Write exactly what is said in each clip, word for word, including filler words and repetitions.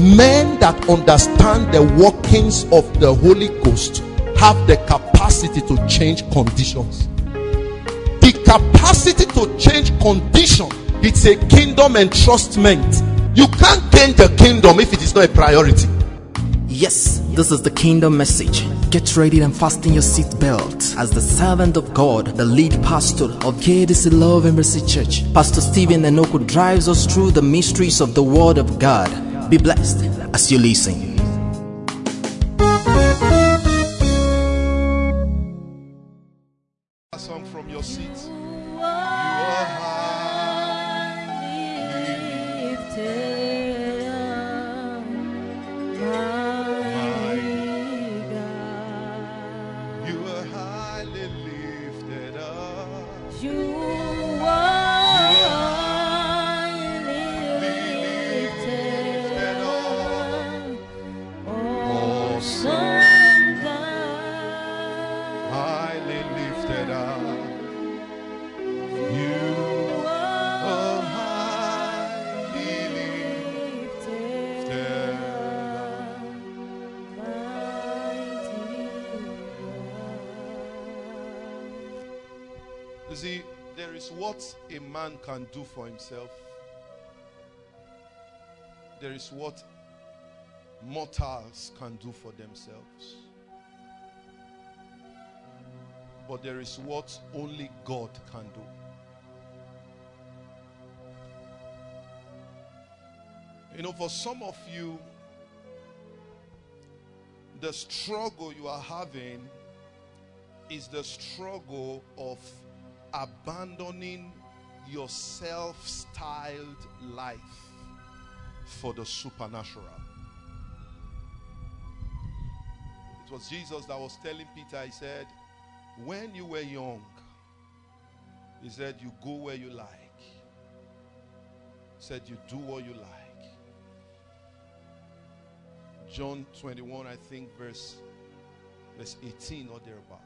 men that understand the workings of the Holy Ghost have the capacity to change conditions. The capacity to change condition, it's a kingdom entrustment. You can't gain the kingdom if it is not a priority. Yes, this is the kingdom message. Get ready and fasten your seatbelt as the servant of God, the lead pastor of K D C Love and Mercy Church, Pastor Stephen Enoku, drives us through the mysteries of the Word of God. Be blessed as you listen. A song from your seat. You are highly lifted up, my God. You are highly lifted up. You are highly lifted up. Awesome God. Highly lifted up. You are highly lifted up. You see, there is what a man can do for himself. There is what mortals can do for themselves. But there is what only God can do. You know, for some of you, the struggle you are having is the struggle of abandoning your self-styled life for the supernatural. It was Jesus that was telling Peter, he said, when you were young, he said, you go where you like. He said, you do what you like. John twenty-one, I think, verse, verse eighteen or thereabout.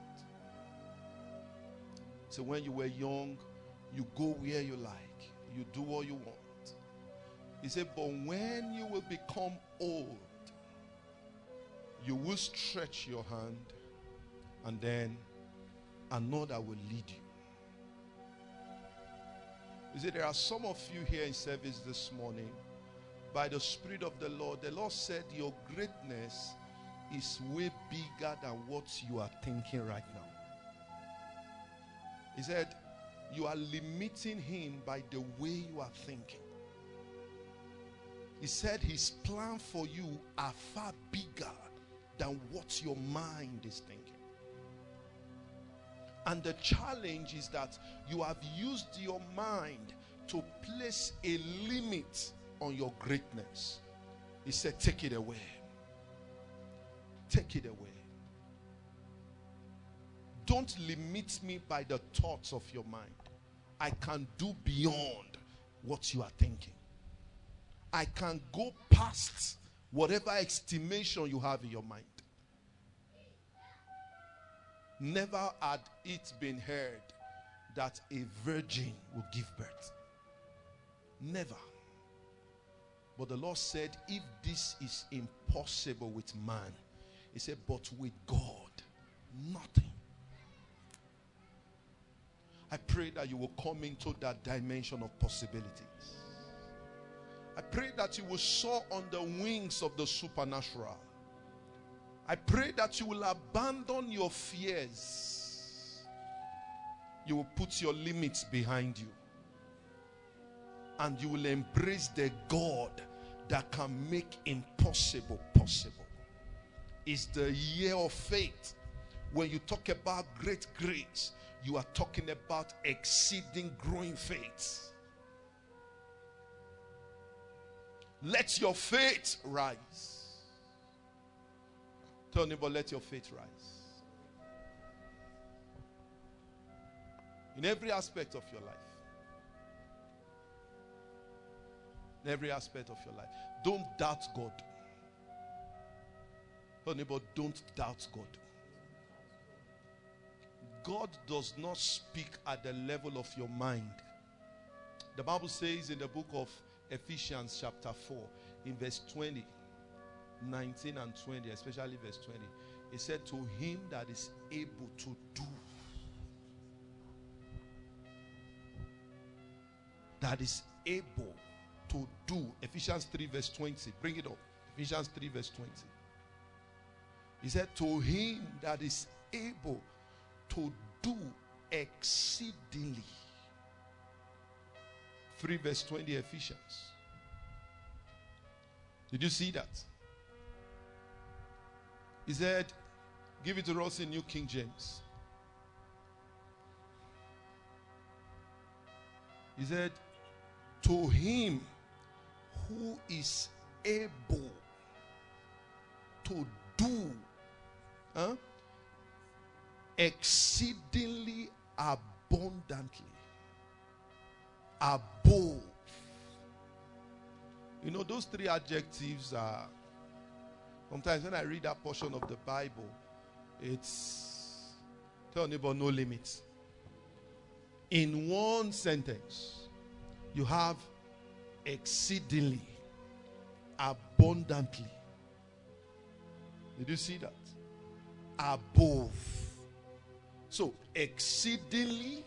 So when you were young, you go where you like. You do what you want. He said, but when you will become old, you will stretch your hand, and then another will lead you. You see, there are some of you here in service this morning, by the Spirit of the Lord, the Lord said your greatness is way bigger than what you are thinking right now. He said, you are limiting him by the way you are thinking. He said his plan for you are far bigger than what your mind is thinking. And the challenge is that you have used your mind to place a limit on your greatness. He said, take it away. Take it away. Don't limit me by the thoughts of your mind. I can do beyond what you are thinking. I can go past whatever estimation you have in your mind. Never had it been heard that a virgin will give birth. Never. But the Lord said, if this is impossible with man, he said, but with God, nothing. I pray that you will come into that dimension of possibilities. I pray that you will soar on the wings of the supernatural. I pray that you will abandon your fears. You will put your limits behind you. And you will embrace the God that can make impossible possible. It's the year of faith. When you talk about great grace, you are talking about exceeding growing faith. Let your faith rise. Tell neighbor, let your faith rise. In every aspect of your life. In every aspect of your life. Don't doubt God. Tell neighbor, don't doubt God. God does not speak at the level of your mind. The Bible says in the book of Ephesians chapter four, in verse twenty, nineteen and twenty, especially verse twenty. He said, to him that is able to do. That is able to do. Ephesians three verse twenty. Bring it up. Ephesians three verse twenty. He said, to him that is able to do exceedingly. three verse twenty, Ephesians. Did you see that? He said, give it to us in New King James. He said, to him who is able to do huh, exceedingly abundantly above. You know, those three adjectives are, sometimes when I read that portion of the Bible, it's, tell neighbor, no limits. In one sentence, you have exceedingly, abundantly. Did you see that? Above. So, exceedingly,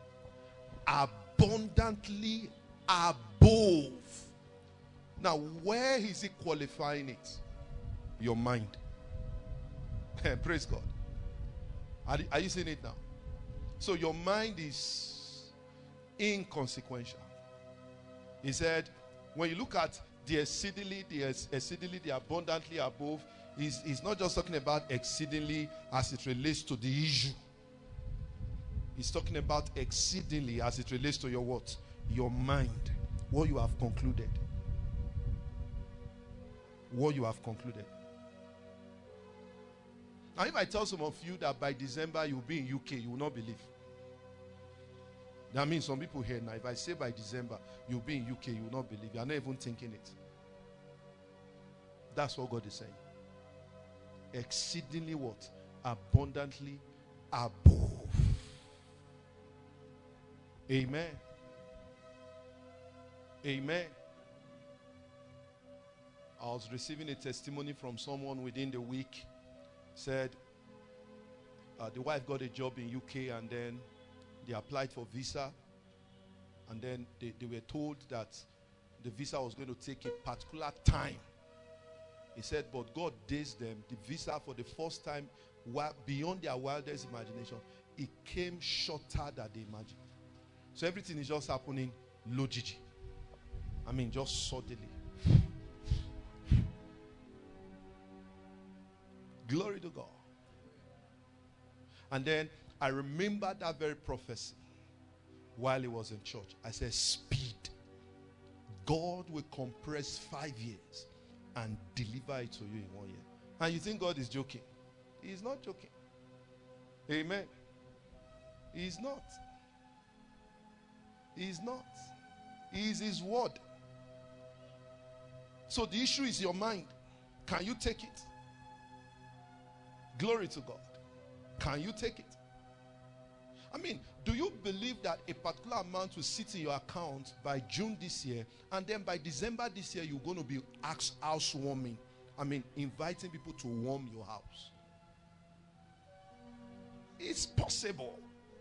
abundantly, above. Now, where is he qualifying it? Your mind. Praise God. Are, are you seeing it now? So, your mind is inconsequential. He said, when you look at the exceedingly, the exceedingly, the abundantly above, he's, he's not just talking about exceedingly as it relates to the issue. He's talking about exceedingly as it relates to your what? Your mind. What you have concluded. What you have concluded. Now, if I tell some of you that by December you'll be in U K, you will not believe. That means some people here now, if I say by December you'll be in U K, you will not believe. You are not even thinking it. That's what God is saying. Exceedingly what? Abundantly above. Amen. Amen. I was receiving a testimony from someone within the week. Said uh, the wife got a job in U K and then they applied for visa, and then they, they were told that the visa was going to take a particular time. He said, but God dazed them. The visa for the first time, beyond their wildest imagination, it came shorter than they imagined. So everything is just happening logically. I mean, just suddenly. Glory to God. And then I remember that very prophecy while he was in church. I said, speed. God will compress five years and deliver it to you in one year. And you think God is joking? He is not joking. Amen. He is not. He is not. He is his word. So the issue is your mind. Can you take it? Glory to God. Can you take it? I mean, do you believe that a particular amount will sit in your account by June this year, and then by December this year you're going to be housewarming? I mean, inviting people to warm your house. It's possible.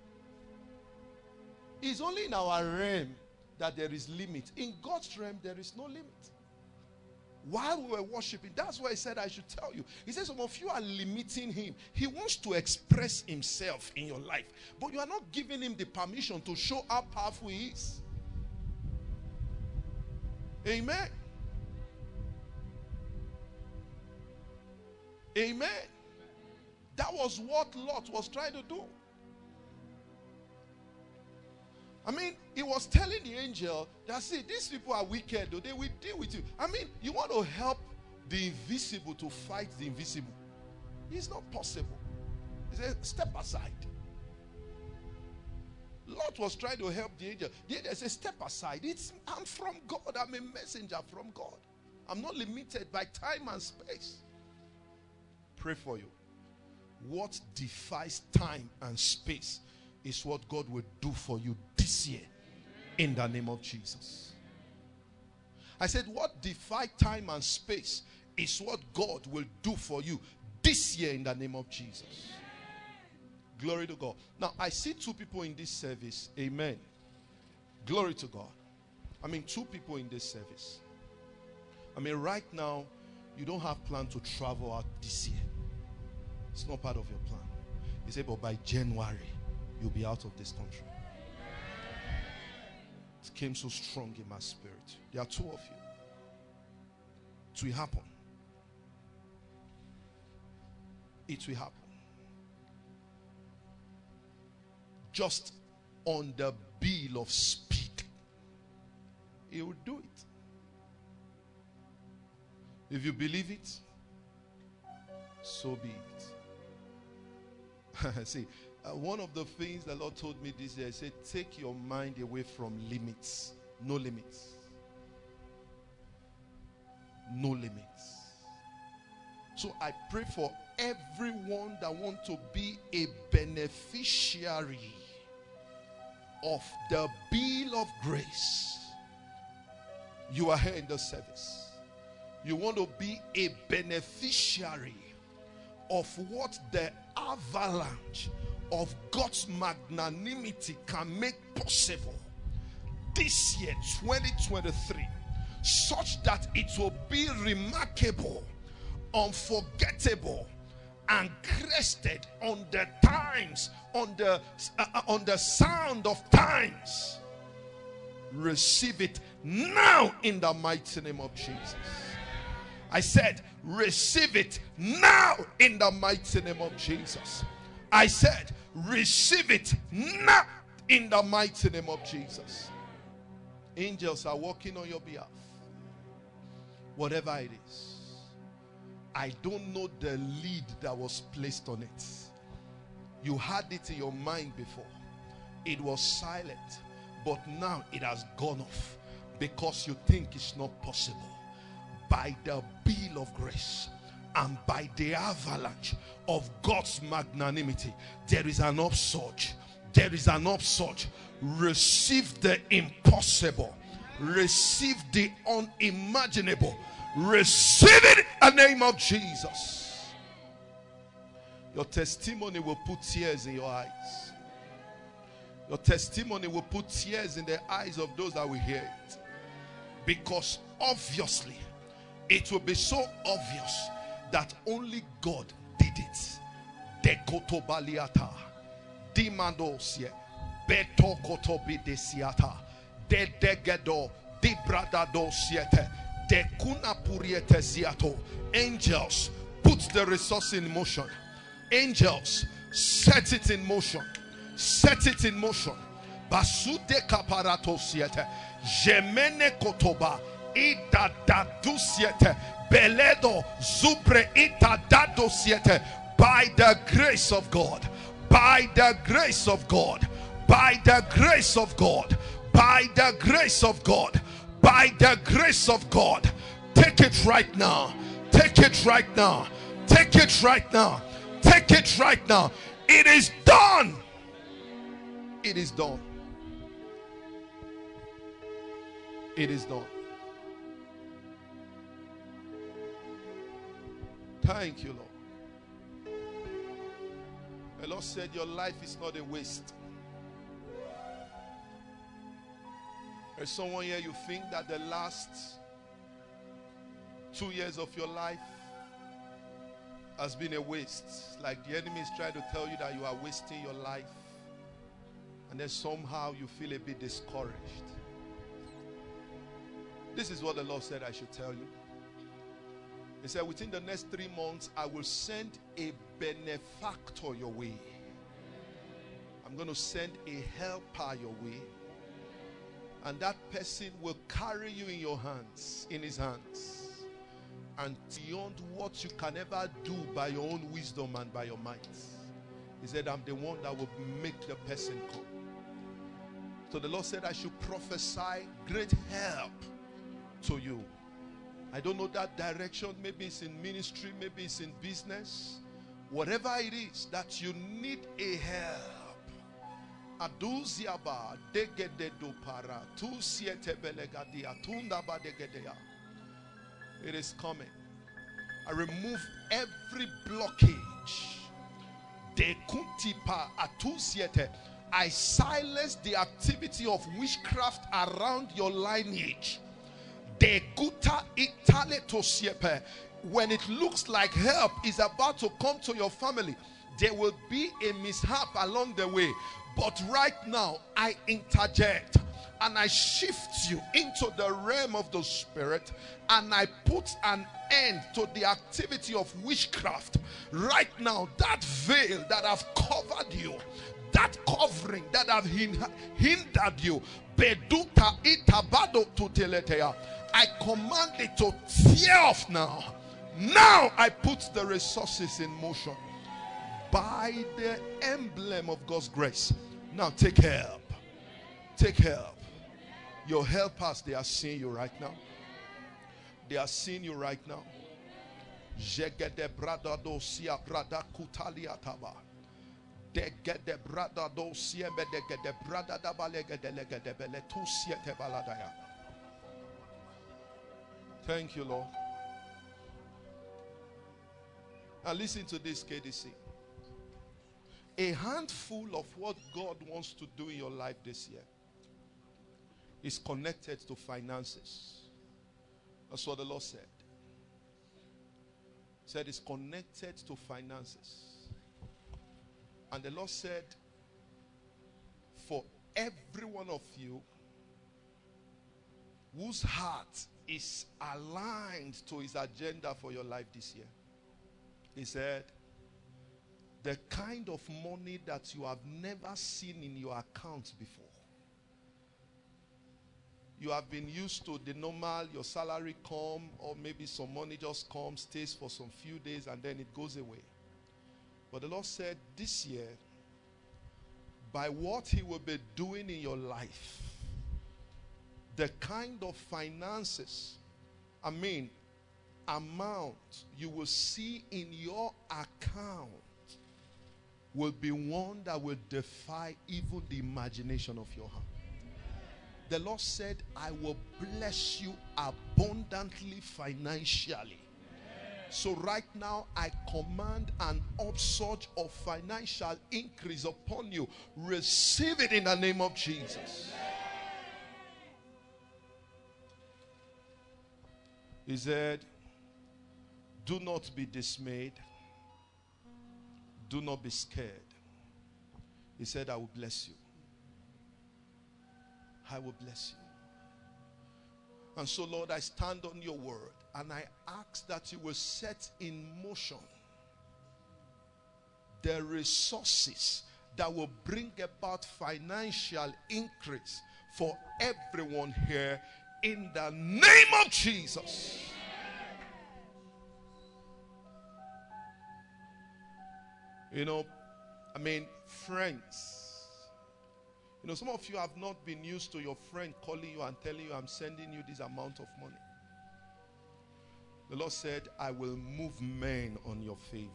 It's only in our realm that there is limit. In God's realm, there is no limit. While we were worshiping, that's why he said I should tell you. He says some of you are limiting him. He wants to express himself in your life, but you are not giving him the permission to show how powerful he is. Amen. Amen. That was what Lot was trying to do. I mean, he was telling the angel that, see, these people are wicked, though. They will deal with you. I mean, you want to help the invisible to fight the invisible. It's not possible. He said, step aside. Lot was trying to help the angel. The angel said, step aside. It's, I'm from God. I'm a messenger from God. I'm not limited by time and space. Pray for you. What defies time and space is what God will do for you this year in the name of Jesus. I said what defies time and space is what God will do for you this year in the name of Jesus. Glory to God. Now, I see two people in this service. Amen. Glory to God. I mean, two people in this service. I mean, right now, you don't have plan to travel out this year. It's not part of your plan. You say, but by January, you'll be out of this country. It came so strong in my spirit. There are two of you. It will happen. It will happen. Just on the bill of speed. He will do it. If you believe it, so be it. See, uh, one of the things the Lord told me this year, He said, take your mind away from limits. No limits. No limits. So I pray for everyone that wants to be a beneficiary of the bill of grace. You are here in the service. You want to be a beneficiary of what the avalanche of God's magnanimity can make possible this year, twenty twenty-three, such that it will be remarkable, unforgettable, and crested on the times, on the uh, on the sound of times. Receive it now in the mighty name of Jesus. I said, receive it now in the mighty name of Jesus. I said, receive it now in the mighty name of Jesus. Angels are working on your behalf. Whatever it is. I don't know the lead that was placed on it. You had it in your mind before. It was silent. But now it has gone off because you think it's not possible. By the bill of grace and by the avalanche of God's magnanimity, there is an upsurge. There is an upsurge. Receive the impossible. Receive the unimaginable. Receive it in the name of Jesus. Your testimony will put tears in your eyes. Your testimony will put tears in the eyes of those that will hear it. Because obviously, it will be so obvious that only God did it. Dekotobaliata, dimandosie, betokotobidesiata, dedegedo, dibradadosiete, dekunapuriete ziato. Angels, put the resource in motion. Angels, set it in motion. Set it in motion. Basude kaparato siete. Jemene kotoba. Ida dadu siete. Beledo zupre ita dado siete. By the grace of God. By the grace of God. By the grace of God. By the grace of God. By the grace of God. Take it right now. Take it right now. Take it right now. Take it right now. It is done. It is done. It is done. Thank you, Lord. The Lord said your life is not a waste. There's someone here, you think that the last two years of your life has been a waste. Like the enemy is trying to tell you that you are wasting your life. And then somehow you feel a bit discouraged. This is what the Lord said I should tell you. He said, within the next three months, I will send a benefactor your way. I'm going to send a helper your way. And that person will carry you in your hands, in his hands. And beyond what you can ever do by your own wisdom and by your might. He said, I'm the one that will make the person come. So the Lord said I should prophesy great help to you. I don't know that direction. Maybe it's in ministry, maybe it's in business. Whatever it is that you need a help. Aduziaba degededo para tu siete belegadia tunda ba degedeya. It is coming. I remove every blockage. De kuntipa atusiete. I silence the activity of witchcraft around your lineage. De guta itale tosiepe. When it looks like help is about to come to your family, there will be a mishap along the way. But right now, I interject and I shift you into the realm of the spirit, and I put an end to the activity of witchcraft. Right now, that veil that have covered you, that covering that have hindered you, beduta itabado tuteletea, I command it to tear off now. Now I put the resources in motion by the emblem of God's grace. Now take help. Take help. Your helpers, they are seeing you right now. They are seeing you right now. Jegede brada dosia brada kutaliataba. Degede brada dosia bedegede brada dabalegede legede bele tusiete baladaya. Thank you, Lord. Now listen to this, K D C. A handful of what God wants to do in your life this year is connected to finances. That's what the Lord said. He said it's connected to finances. And the Lord said, for every one of you whose heart is aligned to his agenda for your life this year, he said, the kind of money that you have never seen in your account before. You have been used to the normal, your salary come, or maybe some money just comes, stays for some few days, and then it goes away. But the Lord said this year, by what he will be doing in your life, the kind of finances, I mean, amount you will see in your account will be one that will defy even the imagination of your heart. The Lord said, I will bless you abundantly financially. So right now, I command an upsurge of financial increase upon you. Receive it in the name of Jesus. He said, do not be dismayed. Do not be scared. He said, I will bless you. I will bless you. And so, Lord, I stand on your word and I ask that you will set in motion the resources that will bring about financial increase for everyone here in the name of Jesus. You know, I mean, friends. You know, some of you have not been used to your friend calling you and telling you, I'm sending you this amount of money. The Lord said, I will move men on your favor.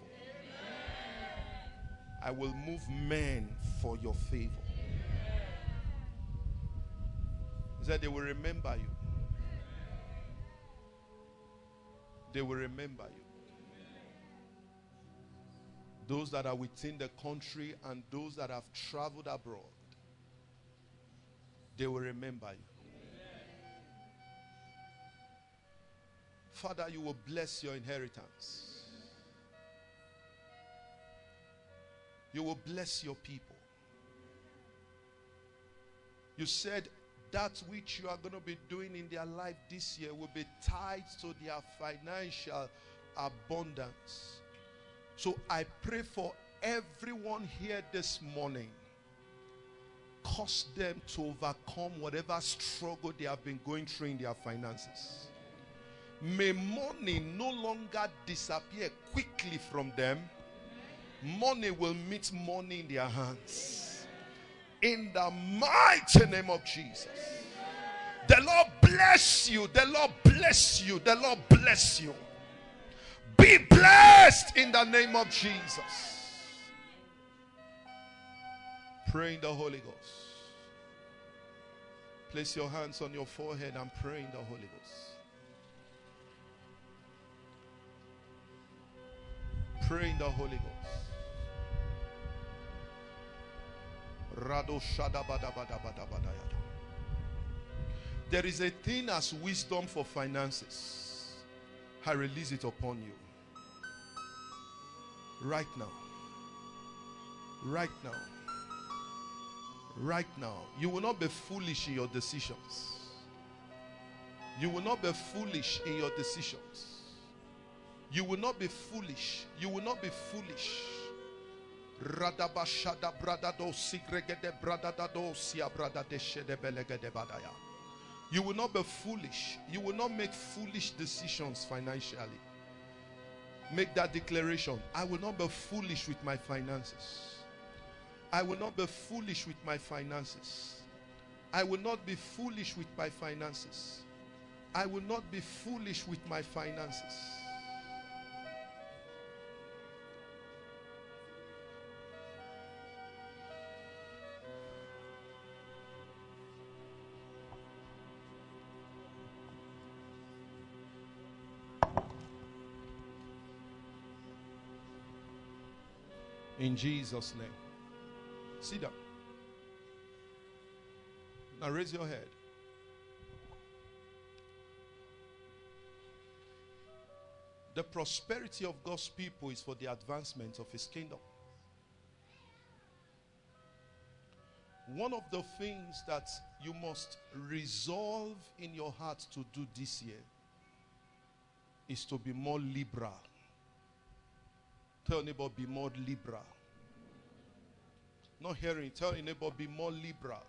I will move men for your favor. He said, they will remember you. They will remember you. Those that are within the country and those that have traveled abroad, they will remember you. Father, you will bless your inheritance. You will bless your people. You said that which you are going to be doing in their life this year will be tied to their financial abundance. So I pray for everyone here this morning. Cause them to overcome whatever struggle they have been going through in their finances. May money no longer disappear quickly from them. Money will meet money in their hands. In the mighty name of Jesus. The Lord bless you. The Lord bless you. The Lord bless you. Be blessed in the name of Jesus. Pray in the Holy Ghost. Place your hands on your forehead and pray in the Holy Ghost. Pray in the Holy Ghost. Rado shada bada bada bada bada yada. There is a thing as wisdom for finances. I release it upon you. Right now. Right now. Right now. You will not be foolish in your decisions. You will not be foolish in your decisions. You will not be foolish. You will not be foolish. Radabashada bradado sigregede bradado sia bradade shede belegede badaya. You will not be foolish. You will not make foolish decisions financially. Make that declaration. I will not be foolish with my finances. I will not be foolish with my finances. I will not be foolish with my finances. I will not be foolish with my finances. In Jesus' name. Sit down. Now raise your head. The prosperity of God's people is for the advancement of His kingdom. One of the things that you must resolve in your heart to do this year is to be more liberal. Tell your neighbor, be more liberal. Not hearing, tell your neighbor, be more liberal.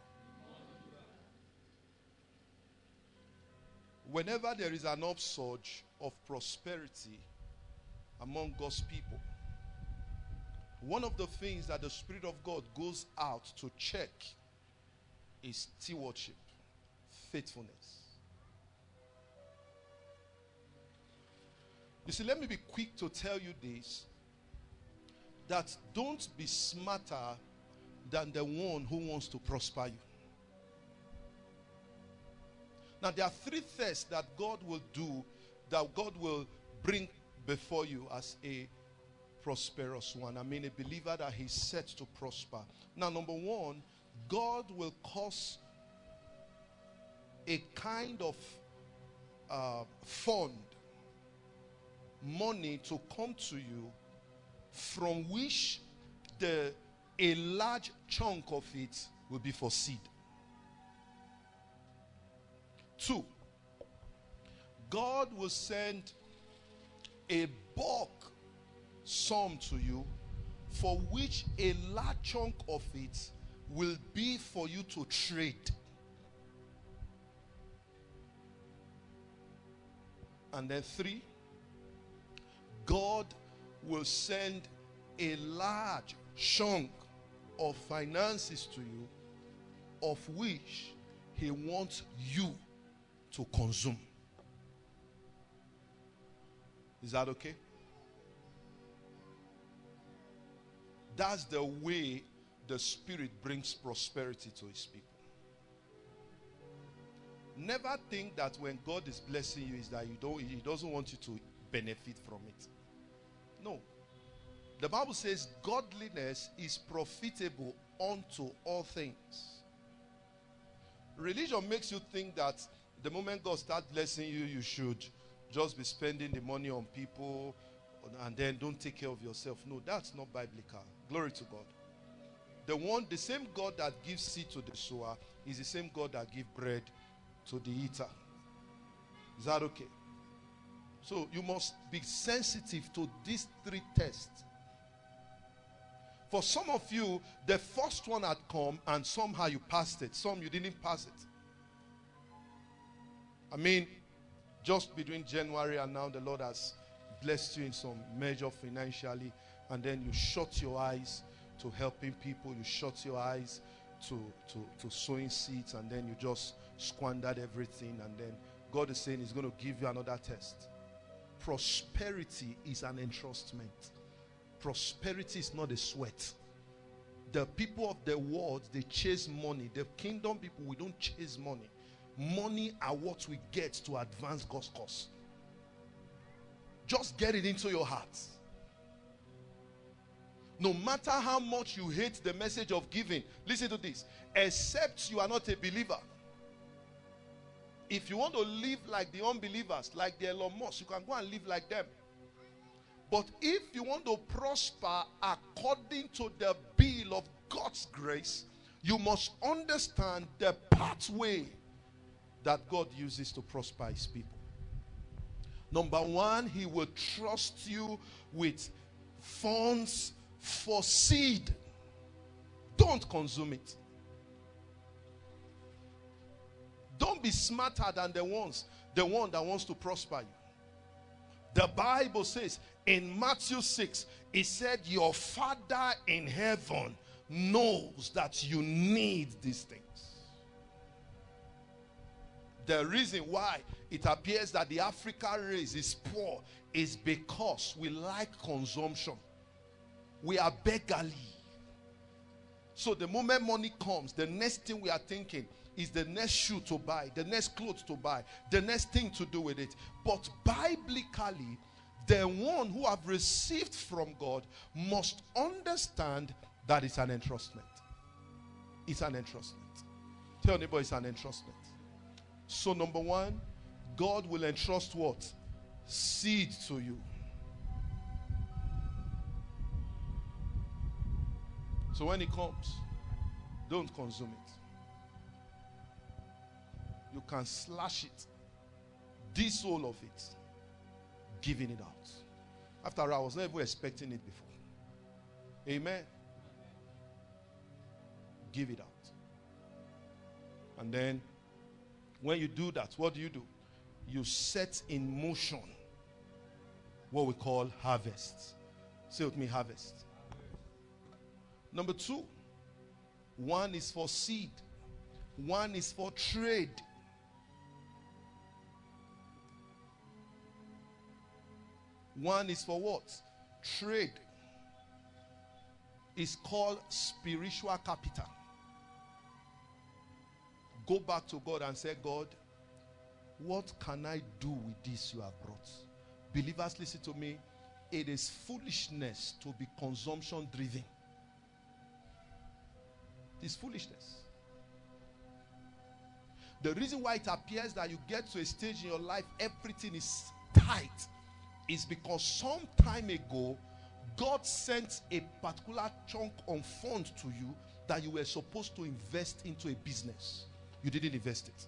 Whenever there is an upsurge of prosperity among God's people, one of the things that the Spirit of God goes out to check is stewardship, faithfulness. You see, let me be quick to tell you this, that don't be smarter than the one who wants to prosper you. Now, there are three tests that God will do, that God will bring before you as a prosperous one. I mean, a believer that He's set to prosper. Now, number one, God will cause a kind of uh, fund, money to come to you, from which the a large chunk of it will be for seed. Two, God will send a bulk sum to you, for which a large chunk of it will be for you to trade. And then three, God will send a large chunk of finances to you, of which He wants you to consume. Is that okay? That's the way the Spirit brings prosperity to His people. Never think that when God is blessing you is that you don't, He doesn't want you to benefit from it. No. The Bible says godliness is profitable unto all things. Religion makes you think that the moment God starts blessing you, you should just be spending the money on people and then don't take care of yourself. No, that's not biblical. Glory to God. The one, the same God that gives seed to the sower is the same God that gives bread to the eater. Is that okay? So you must be sensitive to these three tests. For some of you, the first one had come and somehow you passed it. Some you didn't pass it. I mean, just between January and now, the Lord has blessed you in some measure financially, and then you shut your eyes to helping people. You shut your eyes to, to, to sowing seeds, and then you just squandered everything, and then God is saying He's going to give you another test. Prosperity is an entrustment. Prosperity is not a sweat. The people of the world, they chase money. The kingdom people, we don't chase money. Money are what we get to advance God's cause. Just get it into your heart. No matter how much you hate the message of giving, listen to this. Except you are not a believer. If you want to live like the unbelievers, like the Elon Musk, you can go and live like them. But if you want to prosper according to the bill of God's grace, you must understand the pathway that God uses to prosper his people. Number one, he will trust you with funds for seed. Don't consume it. Don't be smarter than the ones, the one that wants to prosper you. The Bible says in Matthew six, it said, your Father in heaven knows that you need these things. The reason why it appears that the African race is poor is because we like consumption. We are beggarly. So the moment money comes, the next thing we are thinking is the next shoe to buy, the next clothes to buy, the next thing to do with it. But biblically, the one who have received from God must understand that it's an entrustment. It's an entrustment. Tell neighbor, it's an entrustment. So number one, God will entrust what? Seed to you. So when it comes, don't consume it. You can slash it, this all of it, giving it out. After all, I was never expecting it before. Amen. Give it out. And then, when you do that, what do you do? You set in motion what we call harvest. Say with me, harvest. Number two, one is for seed. One is for trade. One is for what? Trade. It's called spiritual capital. Go back to God and say, God, what can I do with this you have brought? Believers, listen to me. It is foolishness to be consumption driven. It's foolishness. The reason why it appears that you get to a stage in your life, everything is tight, is because some time ago, God sent a particular chunk of funds to you that you were supposed to invest into a business. You didn't invest it.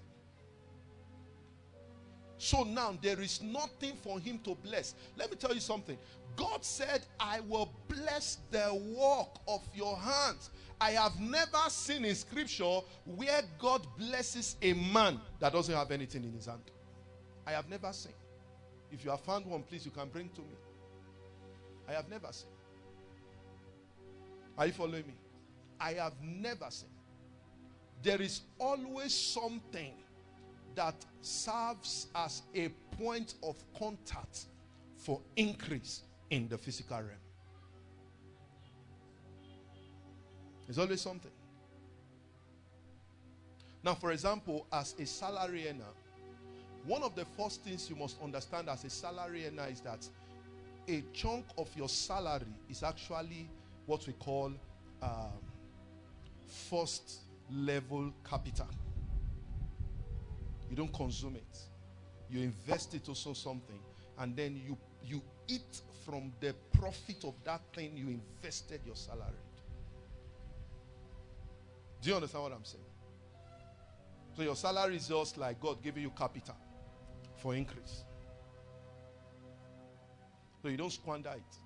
So now there is nothing for him to bless. Let me tell you something. God said, I will bless the work of your hands. I have never seen in scripture where God blesses a man that doesn't have anything in his hand. I have never seen. If you have found one, please, you can bring to me. I have never seen. Are you following me? I have never seen. There is always something that serves as a point of contact for increase in the physical realm. There's always something. Now, for example, as a salary earner, one of the first things you must understand as a salary earner is that a chunk of your salary is actually what we call um, first level capital. You don't consume it. You invest it also something, and then you you eat from the profit of that thing you invested your salary. Do you understand what I'm saying? So your salary is just like God giving you capital for increase. So you don't squander it.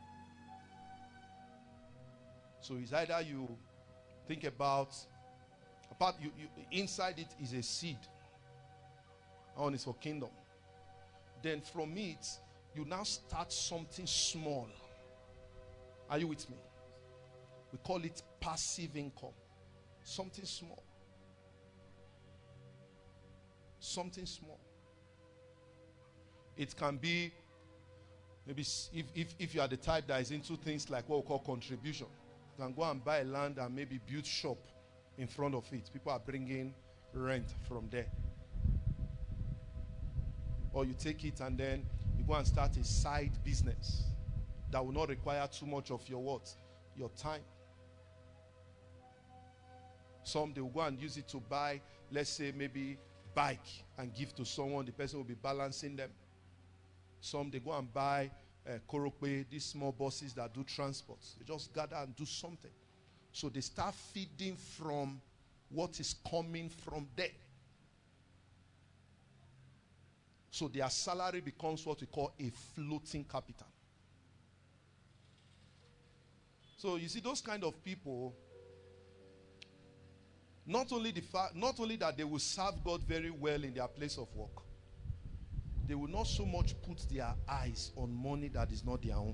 So it's either you think about, apart you, you inside it is a seed. That one is for kingdom. Then from it, you now start something small. Are you with me? We call it passive income. Something small. Something small. It can be, maybe if, if, if you are the type that is into things like what we call contribution, you can go and buy land and maybe build shop in front of it. People are bringing rent from there. Or you take it and then you go and start a side business that will not require too much of your what? Your time. Some, they will go and use it to buy, let's say, maybe bike and give to someone. The person will be balancing them. Some, they go and buy uh, Korope, these small buses that do transport. They just gather and do something. So they start feeding from what is coming from there. So their salary becomes what we call a floating capital. So you see, those kind of people, not only the fact, not only that they will serve God very well in their place of work, they will not so much put their eyes on money that is not their own.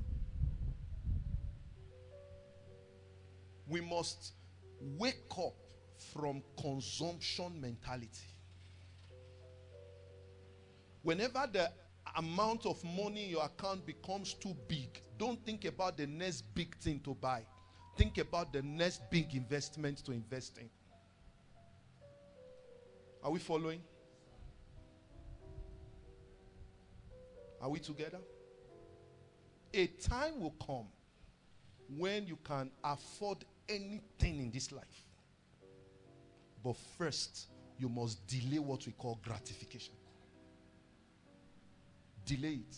We must wake up from consumption mentality. Whenever the amount of money in your account becomes too big, don't think about the next big thing to buy. Think about the next big investment to invest in. Are we following? Are we together? A time will come when you can afford anything in this life. But first, you must delay what we call gratification. Delay it.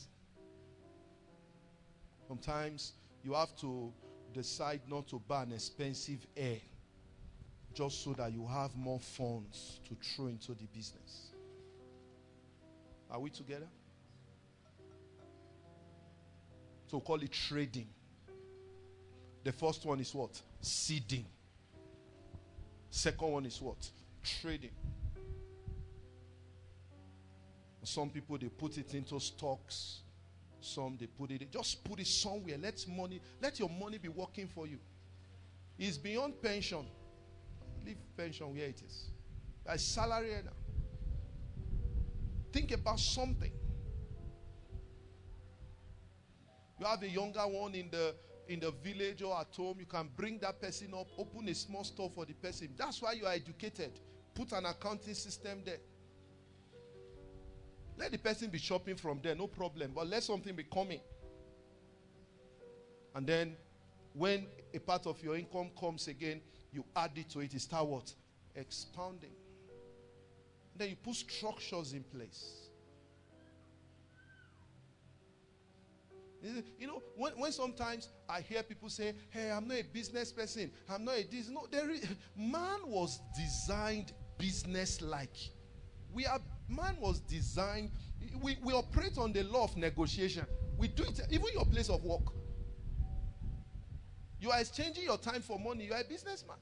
Sometimes you have to decide not to buy an expensive air just so that you have more funds to throw into the business. Are we together? So call it trading. The first one is what? Seeding. Second one is what? Trading. Some people, they put it into stocks. Some, they put it, just put it somewhere. Let money, let your money be working for you. It's beyond pension. Leave pension where it is. That's salary now. Think about something. You have a younger one in the in the village or at home. You can bring that person up, open a small store for the person. That's why you are educated. Put an accounting system there. Let the person be shopping from there, no problem. But let something be coming. And then, when a part of your income comes again, you add it to it. It starts what? Expounding. And then you put structures in place. You know, when, when sometimes I hear people say, hey, I'm not a business person. I'm not a this. No, there is, man was designed business-like. We are, man was designed, we, we operate on the law of negotiation. We do it, even your place of work. You are exchanging your time for money. You are a businessman.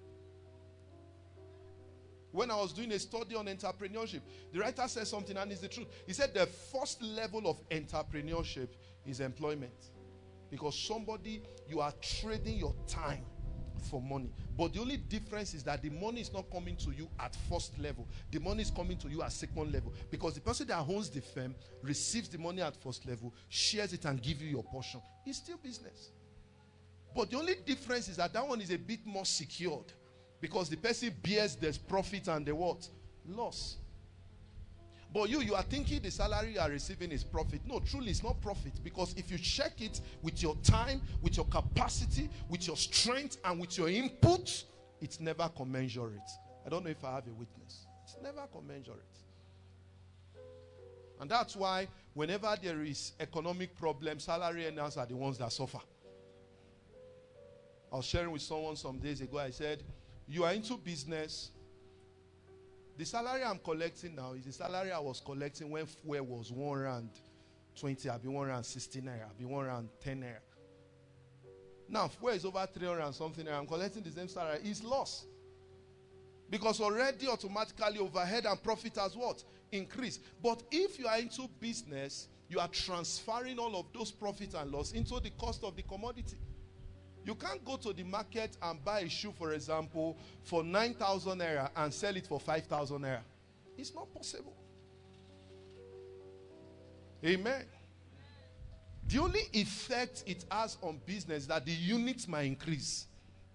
When I was doing a study on entrepreneurship, the writer said something, and it's the truth. He said the first level of entrepreneurship is employment. Because somebody, you are trading your time for money. But the only difference is that the money is not coming to you at first level. The money is coming to you at second level. Because the person that owns the firm receives the money at first level, shares it and gives you your portion. It's still business. But the only difference is that that one is a bit more secured. Because the person bears the profit and the what? Loss. But you, you are thinking the salary you are receiving is profit. No, truly it's not profit. Because if you check it with your time, with your capacity, with your strength, and with your input, it's never commensurate. I don't know if I have a witness. It's never commensurate. And that's why whenever there is economic problem, salary earners are the ones that suffer. I was sharing with someone some days ago. I said, you are into business. The salary I'm collecting now is the salary I was collecting when fuel was one rand twenty. I've been one rand sixteen naira. I've been one rand ten naira. Now fuel is over three hundred and something naira. I'm collecting the same salary. It's loss. Because already automatically overhead and profit has what? Increased. But if you are into business, you are transferring all of those profit and loss into the cost of the commodity. You can't go to the market and buy a shoe, for example, for nine thousand naira and sell it for five thousand naira. It's not possible. Amen. The only effect it has on business is that the units might increase.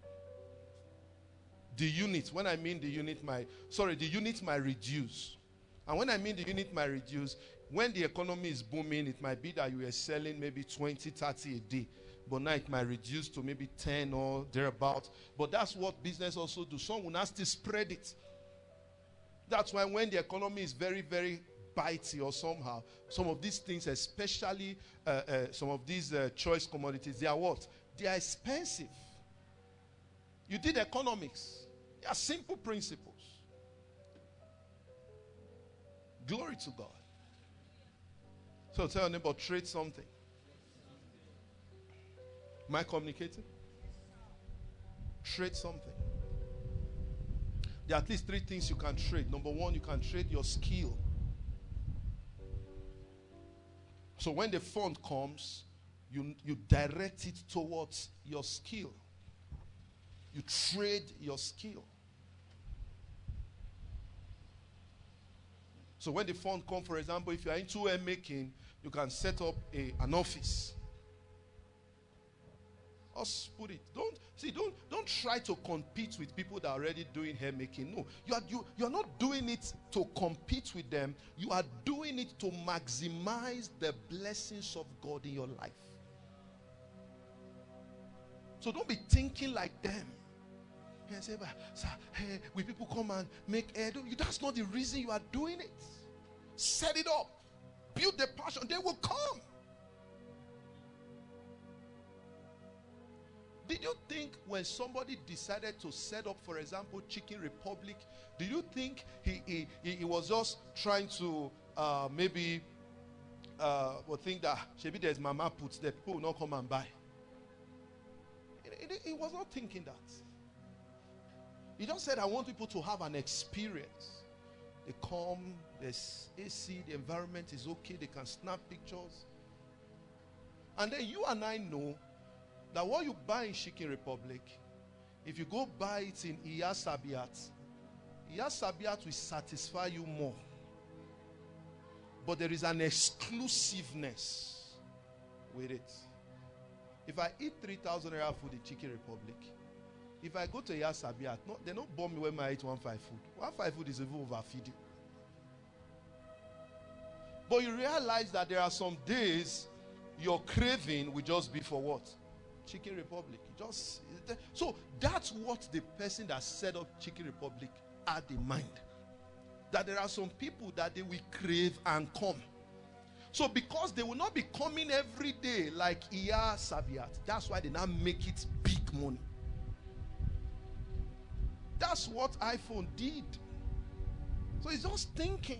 The unit, when I mean the unit might, sorry, the unit might reduce. And when I mean the unit might reduce, when the economy is booming, it might be that you are selling maybe twenty, thirty a day. but now it might reduce to maybe ten or thereabout. But that's what business also do. Some will not still spread it. That's why when the economy is very, very bitey or somehow, some of these things, especially uh, uh, some of these uh, choice commodities, they are what? They are expensive. You did economics. They are simple principles. Glory to God. So tell your neighbor, trade something. Am I communicating? Trade something. There are at least three things you can trade. Number one, you can trade your skill. So when the fund comes, you, you direct it towards your skill. You trade your skill. So when the fund comes, for example, if you are into hair making, you can set up a, an office. Just put it. Don't see. Don't don't try to compete with people that are already doing hair making. No, you are you you are not doing it to compete with them. You are doing it to maximize the blessings of God in your life. So don't be thinking like them. And say, sir, hey, will people come and make hair? That's not the reason you are doing it. Set it up. Build the passion. They will come. Did you think when somebody decided to set up, for example, Chicken Republic, do you think he he, he was just trying to uh, maybe uh, well, think that maybe there's mama puts there, people will not come and buy? He, he, he was not thinking that. He just said, I want people to have an experience. They come, there's A C, the environment is okay, they can snap pictures. And then you and I know that what you buy in Chicken Republic, if you go buy it in Iya Sabiat, Iya Sabiat will satisfy you more. But there is an exclusiveness with it. If I eat three thousand naira food in Chicken Republic, if I go to Iya Sabiat, no, they don't bomb me when I eat one five food. One five food is even overfeeding. But you realize that there are some days your craving will just be for what? Chicken Republic. Just so that's what the person that set up Chicken Republic had in mind. That there are some people that they will crave and come. So because they will not be coming every day like Iya Sabiat, that's why they now make it big money. That's what iPhone did. So it's just thinking.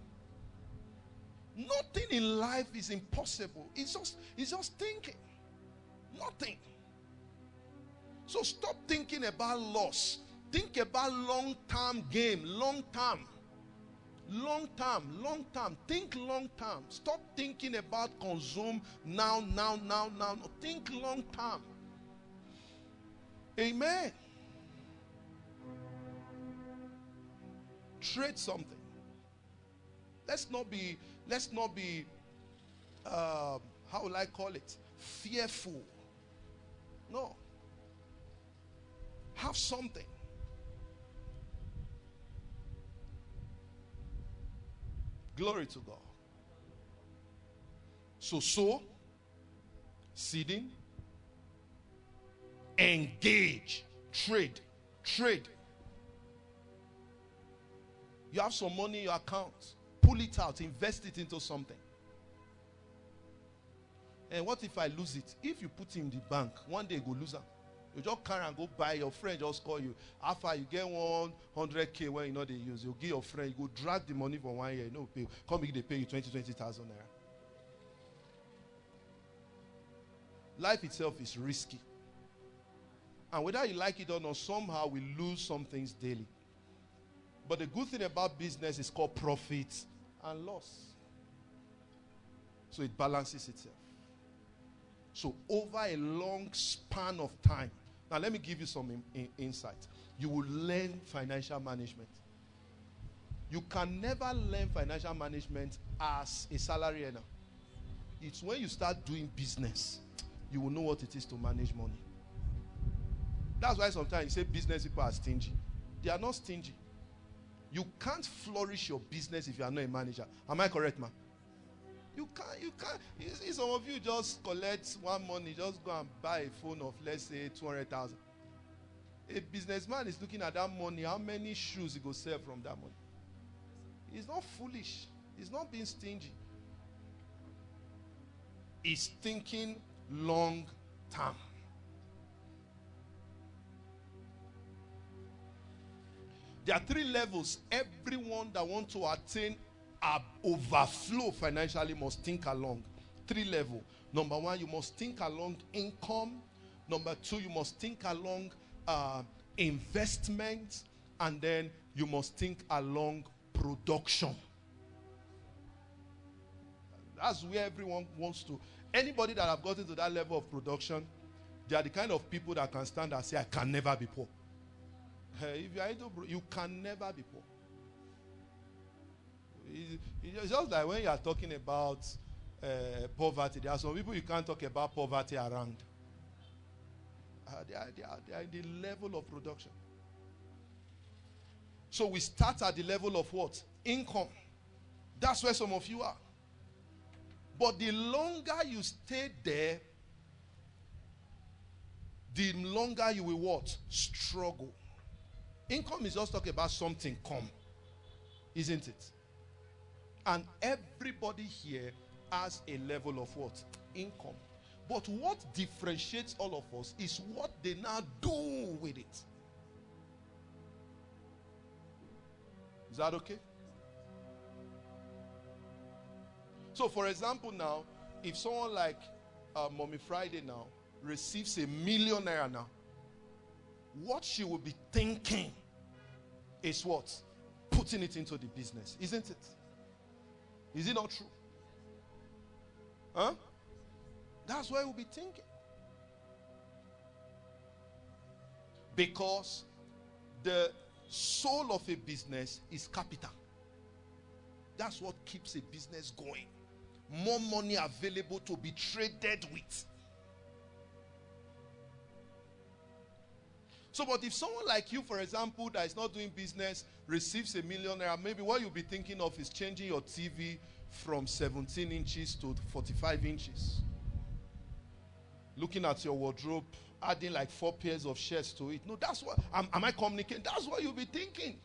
Nothing in life is impossible. It's just, it's just thinking. Nothing. So stop thinking about loss. Think about long-term game. Long-term. Long-term. Long-term. Think long-term. Stop thinking about consume now, now, now, now. Think long-term. Amen. Trade something. Let's not be, let's not be, uh, how will I call it? Fearful. No. Have something. Glory to God. So, sow, seeding, engage, trade, trade. You have some money in your account. Pull it out, invest it into something. And what if I lose it? If you put it in the bank, one day you go lose it. You just carry and go buy. Your friend just call you. After you get one hundred K when you know they use, you give your friend, you go drag the money for one year. You know, pay. Come here, they pay you twenty, twenty thousand naira. Life itself is risky. And whether you like it or not, somehow we lose some things daily. But the good thing about business is called profit and loss. So it balances itself. So over a long span of time. Now let me give you some in, in, insight. You will learn financial management. You can never learn financial management as a salary earner. It's when you start doing business, you will know what it is to manage money. That's why sometimes you say business people are stingy. They are not stingy. You can't flourish your business if you are not a manager. Am I correct, man? You can't, you can't. You see, some of you just collect one money, just go and buy a phone of, let's say, two hundred thousand. A businessman is looking at that money, how many shoes he go sell from that money. He's not foolish. He's not being stingy. He's thinking long term. There are three levels. Everyone that wants to attain a overflow financially must think along. Three levels. Number one, you must think along income. Number two, you must think along uh, investment. And then you must think along production. That's where everyone wants to. Anybody that have gotten to that level of production, they are the kind of people that can stand and say, I can never be poor. If you are into, you can never be poor. It's just like when you are talking about uh, poverty, there are some people you can't talk about poverty around. Uh, they, are, they, are, they are in the level of production. So we start at the level of what? Income. That's where some of you are. But the longer you stay there, the longer you will what? Struggle. Income is just talking about something come. Isn't it? And everybody here has a level of what? Income. But what differentiates all of us is what they now do with it. Is that okay? So, for example, now, if someone like uh, Mommy Friday now receives a million naira now, what she will be thinking is what? Putting it into the business. Isn't it? Is it not true? Huh? That's what we'll be thinking. Because the soul of a business is capital. That's what keeps a business going. More money available to be traded with. So, but if someone like you, for example, that is not doing business, receives a million naira, maybe what you'll be thinking of is changing your T V from seventeen inches to forty-five inches. Looking at your wardrobe, adding like four pairs of shirts to it. No, that's what, am, am I communicating? That's what you'll be thinking.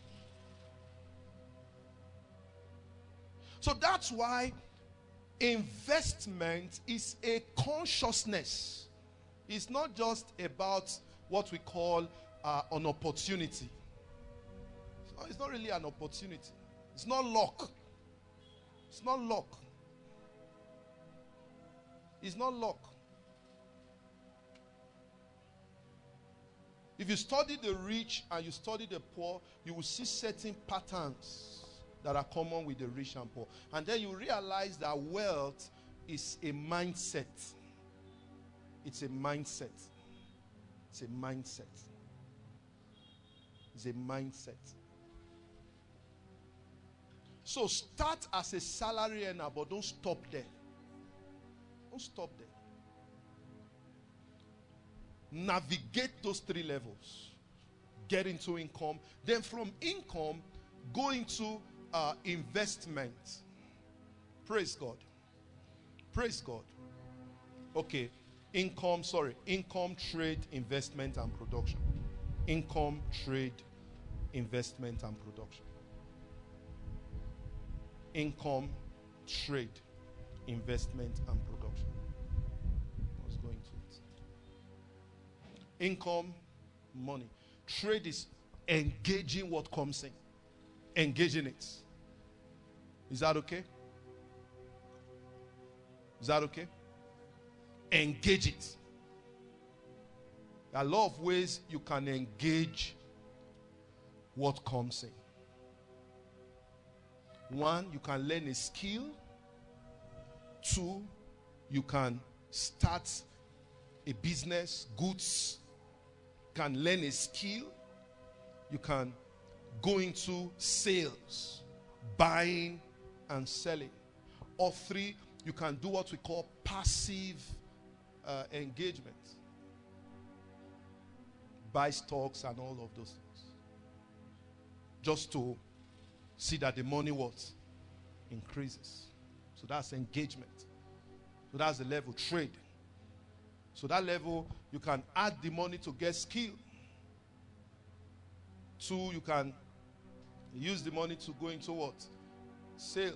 So that's why investment is a consciousness. It's not just about what we call uh, an opportunity. So it's not really an opportunity. It's not luck. It's not luck. It's not luck. If you study the rich and you study the poor, you will see certain patterns that are common with the rich and poor. And then you realize that wealth is a mindset. It's a mindset. It's a mindset. It's a mindset. So start as a salary earner, but don't stop there. Don't stop there. Navigate those three levels. Get into income. Then from income, go into uh, investment. Praise God. Praise God. Okay. Income, sorry. Income, trade, investment, and production. Income, trade, investment, and production. Income, trade, investment, and production. Let's go into it. Income, money. Trade is engaging what comes in. Engaging it. Is that okay? Is that okay? Engage it. There are a lot of ways you can engage what comes in. One, you can learn a skill. Two, you can start a business, goods. You can learn a skill. You can go into sales, buying and selling. Or three, you can do what we call passive uh, engagement. Buy stocks and all of those things. Just to see that the money what? Increases. So that's engagement. So that's the level, trade. So that level, you can add the money to get skill. Two, you can use the money to go into what? Sales.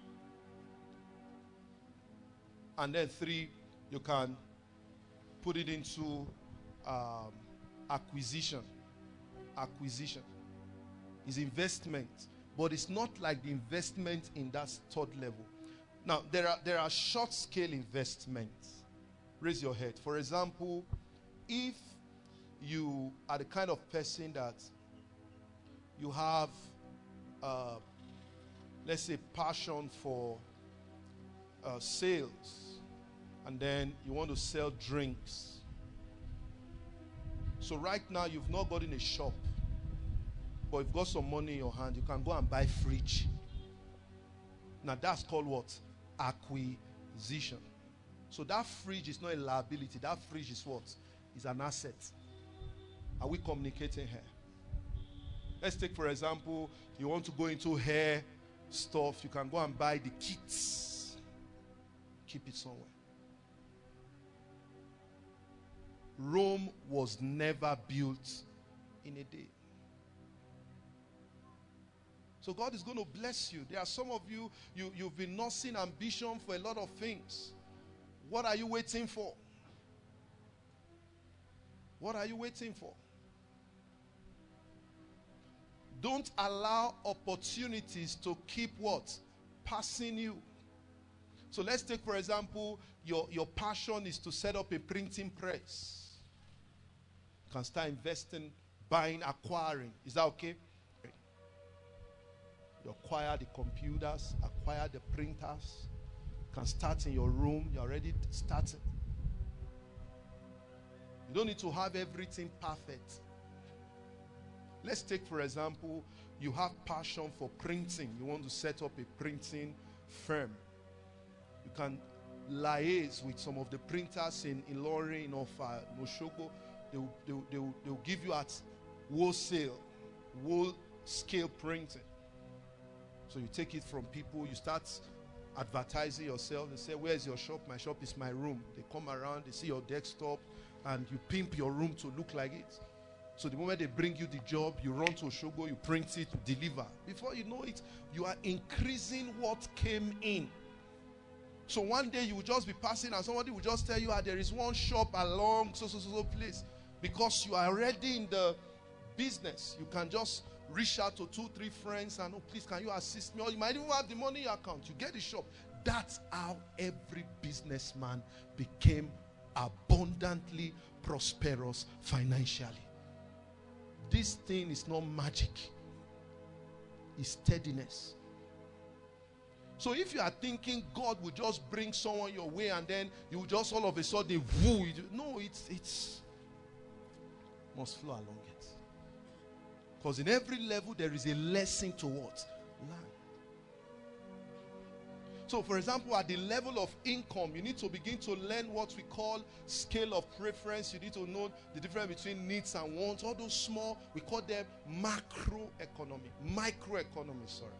And then three, you can put it into um, acquisition. Acquisition is investment, but it's not like the investment in that third level. Now, there are there are short scale investments. Raise your head. For example, if you are the kind of person that you have, uh, let's say, passion for uh, sales, and then you want to sell drinks. So right now, you've not got in a shop, but you've got some money in your hand. You can go and buy fridge. Now, that's called what? Acquisition. So that fridge is not a liability. That fridge is what? Is an asset. Are we communicating here? Let's take, for example, you want to go into hair stuff. You can go and buy the kits. Keep it somewhere. Rome was never built in a day. So God is going to bless you. There are some of you, you, you've been nursing ambition for a lot of things. What are you waiting for? What are you waiting for? Don't allow opportunities to keep what? Passing you. So let's take, for example, your, your passion is to set up a printing press. You can start investing, buying, acquiring. Is that okay? You acquire the computers, acquire the printers. You can start in your room. You're already starting. You don't need to have everything perfect. Let's take, for example, you have passion for printing. You want to set up a printing firm. You can liaise with some of the printers in Ilorin, of uh, Noshogo. They'll, they'll, they'll, they'll give you at wholesale, whole-scale printing. So you take it from people, you start advertising yourself. They say, where's your shop? My shop is my room. They come around, they see your desktop, and you pimp your room to look like it. So the moment they bring you the job, you run to Oshogo, you print it, you deliver. Before you know it, you are increasing what came in. So one day you will just be passing and somebody will just tell you, ah, there is one shop along so, so, so, so place. Because you are already in the business, you can just reach out to two, three friends and, oh, please, can you assist me? Or you might even have the money in your account. You get the shop. That's how every businessman became abundantly prosperous financially. This thing is not magic. It's steadiness. So if you are thinking God will just bring someone your way and then you will just all of a sudden, woo, no, it's, it's must flow along it. Because in every level there is a lesson to what? Learn. So for example, at the level of income, you need to begin to learn what we call scale of preference. You need to know the difference between needs and wants. All those small, we call them macroeconomy. Microeconomy, sorry.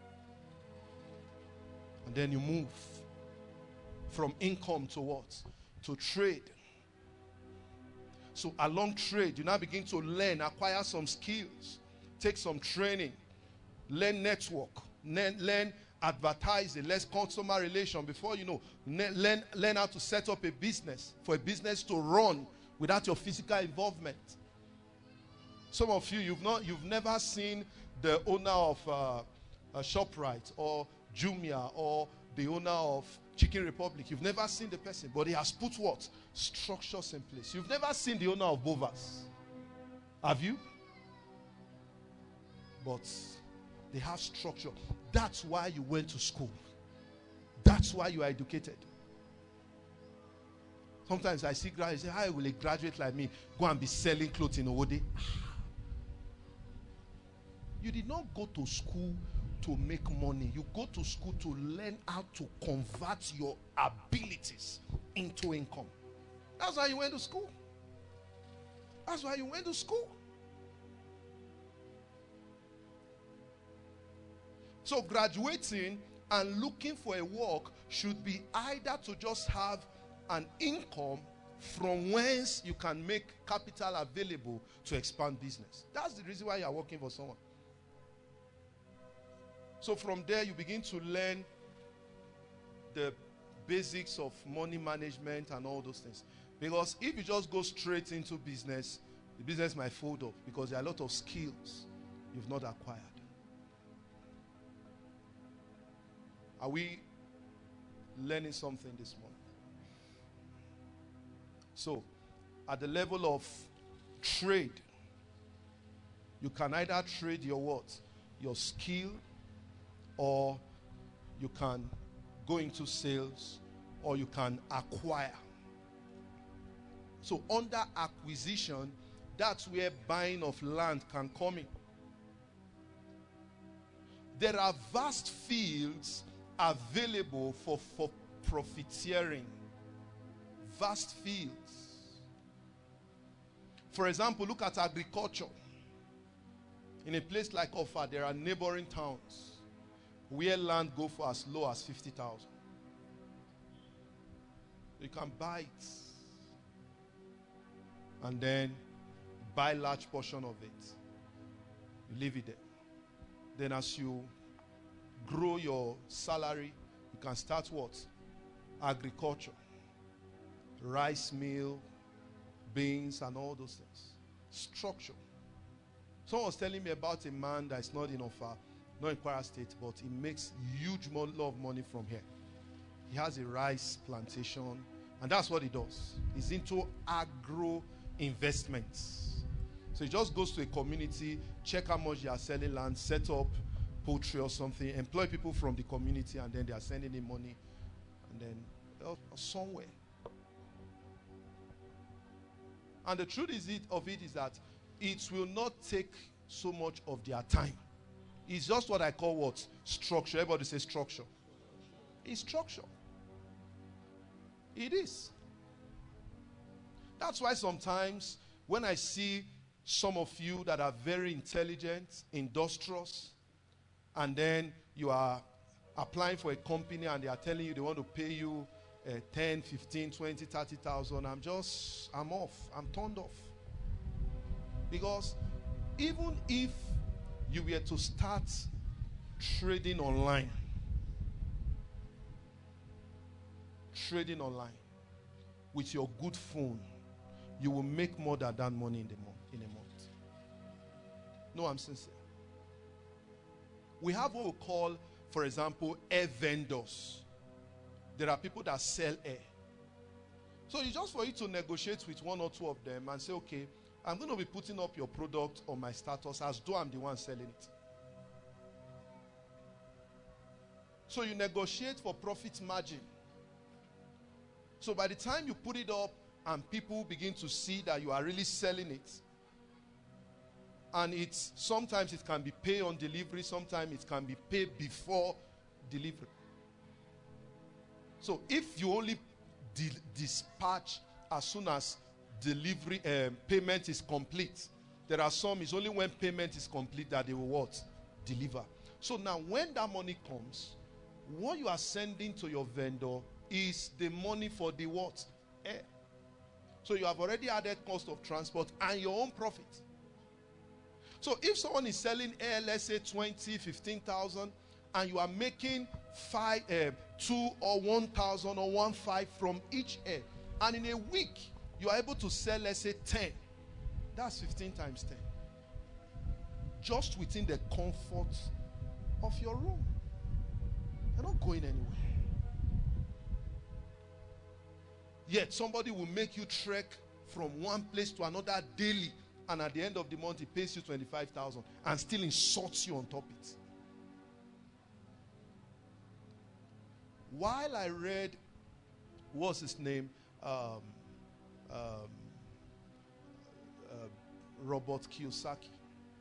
And then you move from income to what? To trade. So along trade, you now begin to learn, acquire some skills, take some training, learn network, learn, learn advertising, learn customer relation. Before you know, learn, learn how to set up a business, for a business to run without your physical involvement. Some of you, you've not, you've never seen the owner of uh, a ShopRite or Jumia or the owner of Chicken Republic. You've never seen the person, but he has put what? Structures in place. You've never seen the owner of Bovas. Have you? But they have structure. That's why you went to school. That's why you are educated. Sometimes I see graduates say, how will a graduate like me go and be selling clothes in Owode? You did not go to school to make money. You go to school to learn how to convert your abilities into income. That's why you went to school. That's why you went to school. So graduating And looking for a work should be either to just have an income from whence you can make capital available to expand business. That's the reason why you are working for someone. So from there, you begin to learn the basics of money management and all those things. Because if you just go straight into business, the business might fold up because there are a lot of skills you've not acquired. Are we learning something this morning? So, at the level of trade, you can either trade your what? Your skill, or you can go into sales, or you can acquire. So, under acquisition, that's where buying of land can come in. There are vast fields available for, for profiteering. Vast fields. For example, look at agriculture. In a place like Offa, there are neighboring towns where land go for as low as fifty thousand. You can buy it and then buy large portion of it. You leave it there. Then as you grow your salary, you can start what? Agriculture. Rice mill, beans, and all those things. Structure. Someone was telling me about a man that is not in Offa, not in Kwara State, but he makes huge lot of money from here. He has a rice plantation, and that's what he does. He's into agro investments. So he just goes to a community, check how much they are selling land, set up poultry or something, employ people from the community, and then they are sending him money, and then uh, somewhere. And the truth is it, of it is that it will not take so much of their time. It's just what I call what? Structure. Everybody say structure. It's structure. It is. That's why sometimes when I see some of you that are very intelligent, industrious, and then you are applying for a company and they are telling you they want to pay you uh, ten, fifteen, twenty, thirty thousand, I'm just, I'm off. I'm turned off. Because even if you were to start trading online, trading online with your good phone, you will make more than that money in the month, in a month. No, I'm sincere. We have what we call, for example, air vendors. There are people that sell air. So it's just for you to negotiate with one or two of them and say, okay, I'm going to be putting up your product on my status as though I'm the one selling it. So you negotiate for profit margin. So by the time you put it up and people begin to see that you are really selling it, and it's sometimes it can be pay on delivery, sometimes it can be paid before delivery. So if you only di- dispatch as soon as delivery um, payment is complete, there are some, it's only when payment is complete that they will what? Deliver. So now when that money comes, what you are sending to your vendor is the money for the what? Air. So you have already added cost of transport and your own profit. So if someone is selling air, let's say twenty, fifteen thousand, and you are making five, uh, two or one thousand or one five from each air, and in a week you are able to sell, let's say ten, that's fifteen times ten. Just within the comfort of your room. You're not going anywhere. Yet somebody will make you trek from one place to another daily, and at the end of the month he pays you twenty-five thousand and still insults you on top of it. While I read, what's his name? Um, um, uh, Robert Kiyosaki.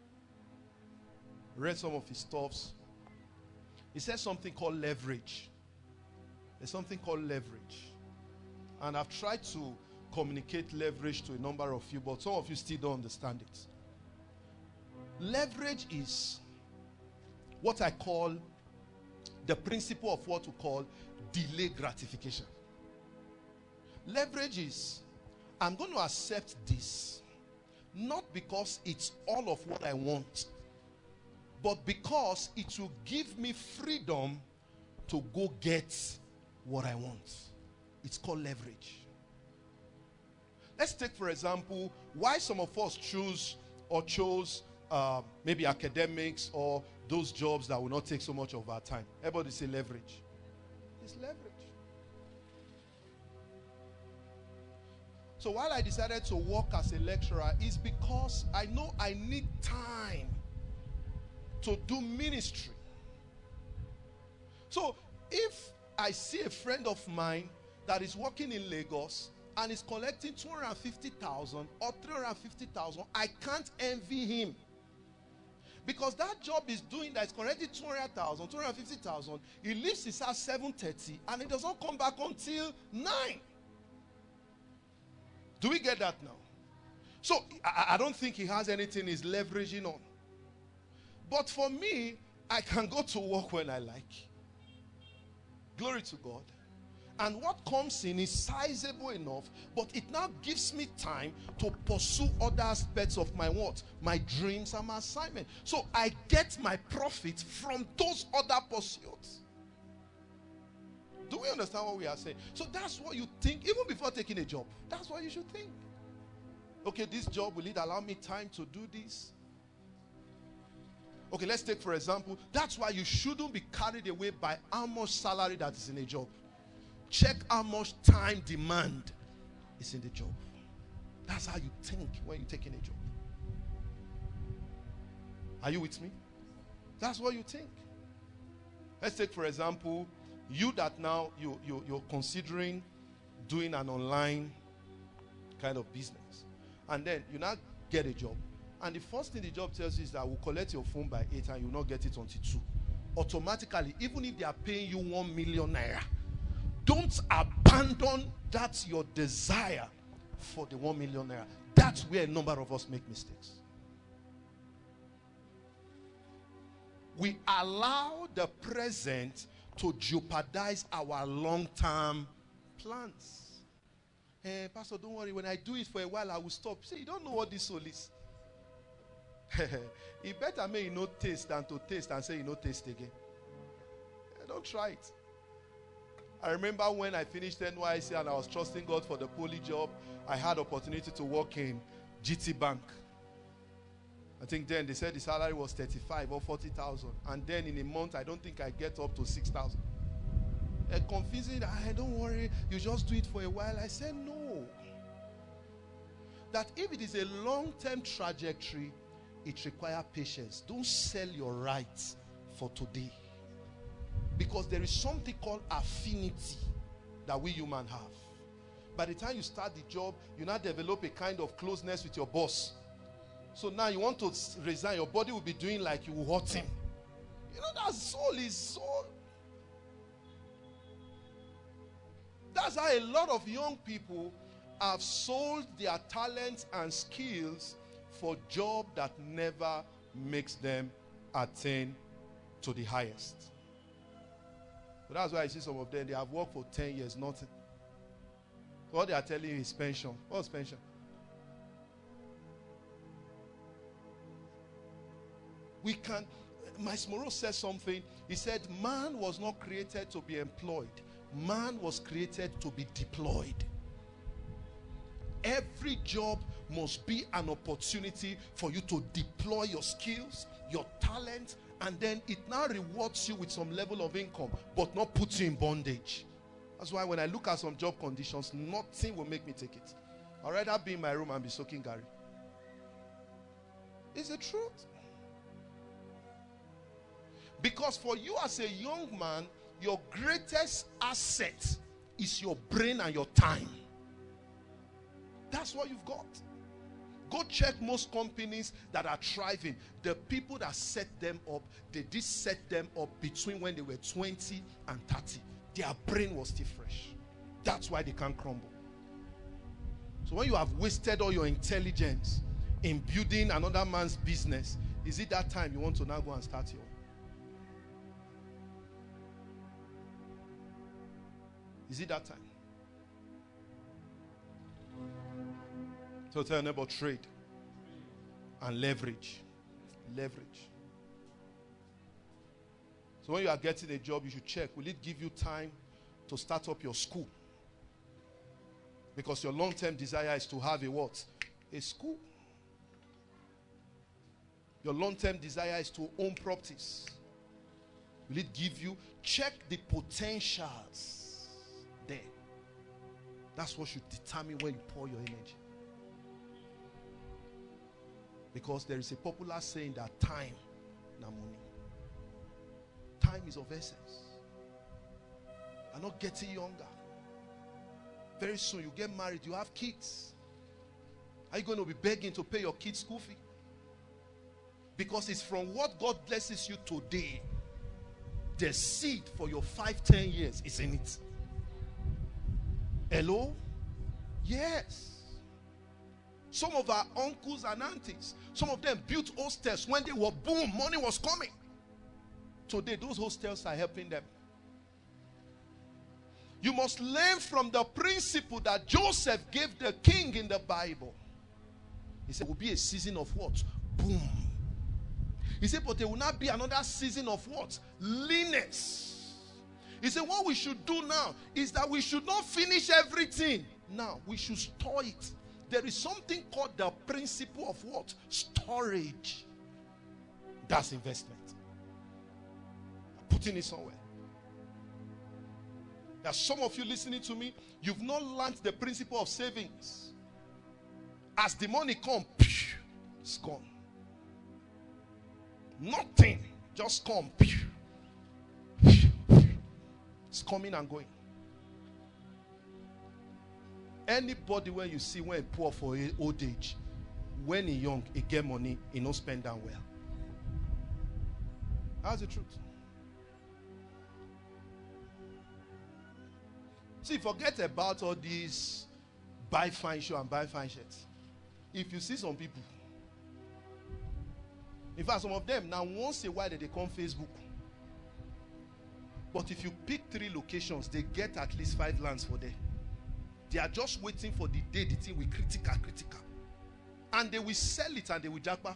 Read some of his stuffs. He said something called leverage. There's something called leverage. And I've tried to communicate leverage to a number of you, but some of you still don't understand it. Leverage is what I call the principle of what we call delayed gratification. Leverage is, I'm going to accept this, not because it's all of what I want, but because it will give me freedom to go get what I want. It's called leverage. Let's take, for example, why some of us choose or chose uh, maybe academics or those jobs that will not take so much of our time. Everybody say leverage. It's leverage. So while I decided to work as a lecturer, it's because I know I need time to do ministry. So if I see a friend of mine that is working in Lagos and is collecting two hundred fifty thousand or three hundred fifty thousand, I can't envy him. Because that job is doing that is collecting two hundred thousand, two hundred fifty thousand. He leaves his house seven thirty and he doesn't come back until nine. Do we get that now? So I, I don't think he has anything he's leveraging on. But for me, I can go to work when I like. Glory to God. And what comes in is sizable enough, but it now gives me time to pursue other aspects of my what? My dreams and my assignment. So I get my profit from those other pursuits. Do we understand what we are saying? So that's what you think, even before taking a job. That's what you should think. Okay, this job, will it allow me time to do this? Okay, let's take for example, that's why you shouldn't be carried away by how much salary that is in a job. Check how much time demand is in the job. That's how you think when you're taking a job. Are you with me? That's what you think. Let's take for example, you that now you, you, you're considering doing an online kind of business. And then you now get a job. And the first thing the job tells you is that we'll collect your phone by eight and you'll not get it until two. Automatically, even if they are paying you one million naira, don't abandon that your desire for the one million naira. That's where a number of us make mistakes. We allow the present to jeopardize our long-term plans. Hey, Pastor, don't worry. When I do it for a while, I will stop. Say, you don't know what this soul is. It better may you not taste than to taste and say you not taste again. Don't try it. I remember when I finished N Y C and I was trusting God for the poly job, I had opportunity to work in G T Bank. I think then they said the salary was thirty-five or forty thousand. And then in a month, I don't think I get up to six thousand. Uh, confusing, I don't worry, you just do it for a while. I said no. That if it is a long-term trajectory, it requires patience. Don't sell your rights for today. Because there is something called affinity that we humans have. By the time you start the job, you now develop a kind of closeness with your boss. So now you want to resign, your body will be doing like you will hurt him. You know, that soul is soul. That's how a lot of young people have sold their talents and skills for a job that never makes them attain to the highest. So that's why I see some of them, they have worked for ten years, nothing. So what they are telling you is pension. What's pension? We can, Miles Moreau said something. He said, man was not created to be employed. Man was created to be deployed. Every job must be an opportunity for you to deploy your skills, your talent, and then it now rewards you with some level of income, but not puts you in bondage. That's why when I look at some job conditions, nothing will make me take it. I'd rather be in my room and be soaking Gary. It's the truth. Because for you as a young man, your greatest asset is your brain and your time. That's what you've got. Go check most companies that are thriving. The people that set them up, they did set them up between when they were twenty and thirty. Their brain was still fresh. That's why they can't crumble. So when you have wasted all your intelligence in building another man's business, is it that time you want to now go and start your own? Is it that time? So tell your neighbor, trade and leverage. Leverage. So when you are getting a job, you should check, will it give you time to start up your school? Because your long-term desire is to have a what? A school. Your long-term desire is to own properties. Will it give you? Check the potentials there. That's what should determine where you pour your energy. Because there is a popular saying that time na money. Time is of essence. You're not getting younger. Very soon you get married, you have kids. Are you going to be begging to pay your kids' school fee? Because it's from what God blesses you today. The seed for your five, ten years is in it. Hello? Yes. Some of our uncles and aunties, some of them built hostels when they were boom, money was coming. Today, those hostels are helping them. You must learn from the principle that Joseph gave the king in the Bible. He said, it will be a season of what? Boom. He said, but there will not be another season of what? Leanness. He said, what we should do now is that we should not finish everything. Now, we should store it. There is something called the principle of what? Storage. That's investment. Putting it somewhere. There are some of you listening to me, you've not learned the principle of savings. As the money comes, it's gone. Nothing. Just come. It's coming and going. Anybody when you see when he poor for old age, when he young, he get money, he not spend down well. That's the truth. See, forget about all these buy fine show and buy fine shirts. If you see some people, in fact, some of them now once a while they come Facebook. But if you pick three locations, they get at least five lands for them. They are just waiting for the day the thing will critical, critical. And they will sell it and they will jackpot.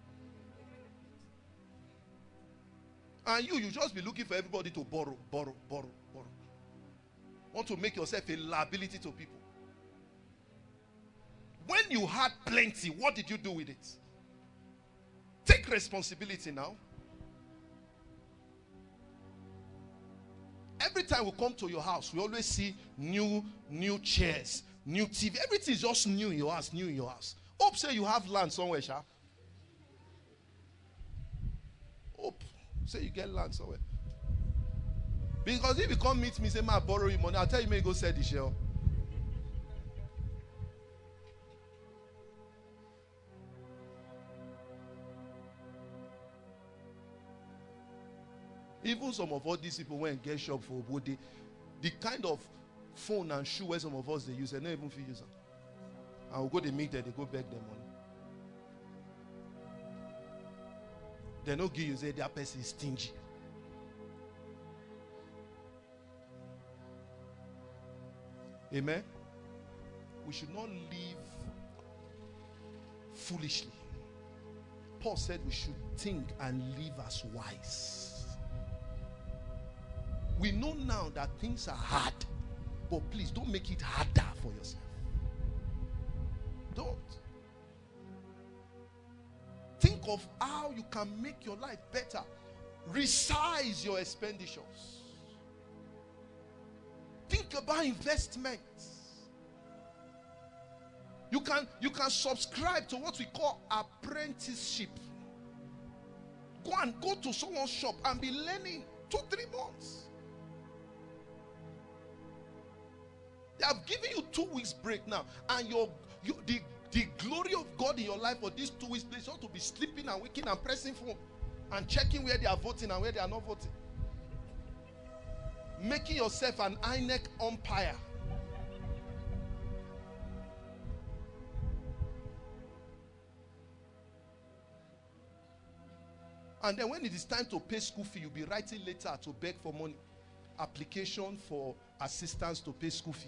And you, you just be looking for everybody to borrow, borrow, borrow, borrow. Want to make yourself a liability to people. When you had plenty, what did you do with it? Take responsibility now. Every time we come to your house, we always see new, new chairs, new T V. Everything is just new in your house, new in your house. Hope say you have land somewhere, Sha. Hope say you get land somewhere. Because if you come meet me, say, "Ma, borrow you money," I'll tell you, may go sell the shell. Even some of all these people went get shop for Obode, the kind of phone and shoe where some of us they use, they don't even feel use them. And we'll go they meet there, they go beg them money. They don't give you, say their person is stingy. Amen. We should not live foolishly. Paul said we should think and live as wise. We know now that things are hard, but please don't make it harder for yourself. Don't. Think of how you can make your life better. Resize your expenditures. Think about investments. You can, you can subscribe to what we call apprenticeship. Go and go to someone's shop and be learning two, three months. They have given you two weeks break now, and your, your the, the glory of God in your life for these two weeks, please ought to be sleeping and waking and pressing phone and checking where they are voting and where they are not voting. Making yourself an I N E C umpire. And then when it is time to pay school fee, you'll be writing letter to beg for money. application for assistance to pay school fee.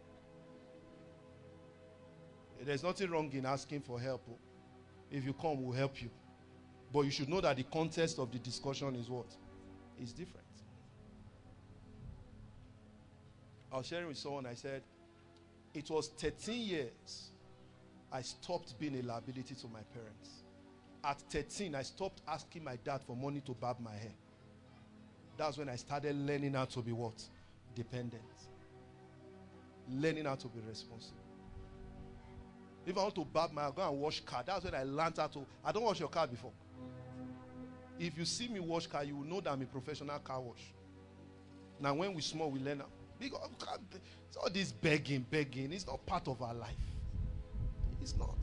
There's nothing wrong in asking for help. If you come, we'll help you. But you should know that the context of the discussion is what? Is different. I was sharing with someone, I said, it was thirteen years I stopped being a liability to my parents. At thirteen, I stopped asking my dad for money to barb my hair. That's when I started learning how to be what? Dependent. Learning how to be responsible. If I want to barb my hair, go and wash car. That's when I learned how to. I don't wash your car before. If you see me wash car, you will know that I'm a professional car wash. Now when we small, we learn. Because it's all this begging, begging. It's not part of our life. It's not.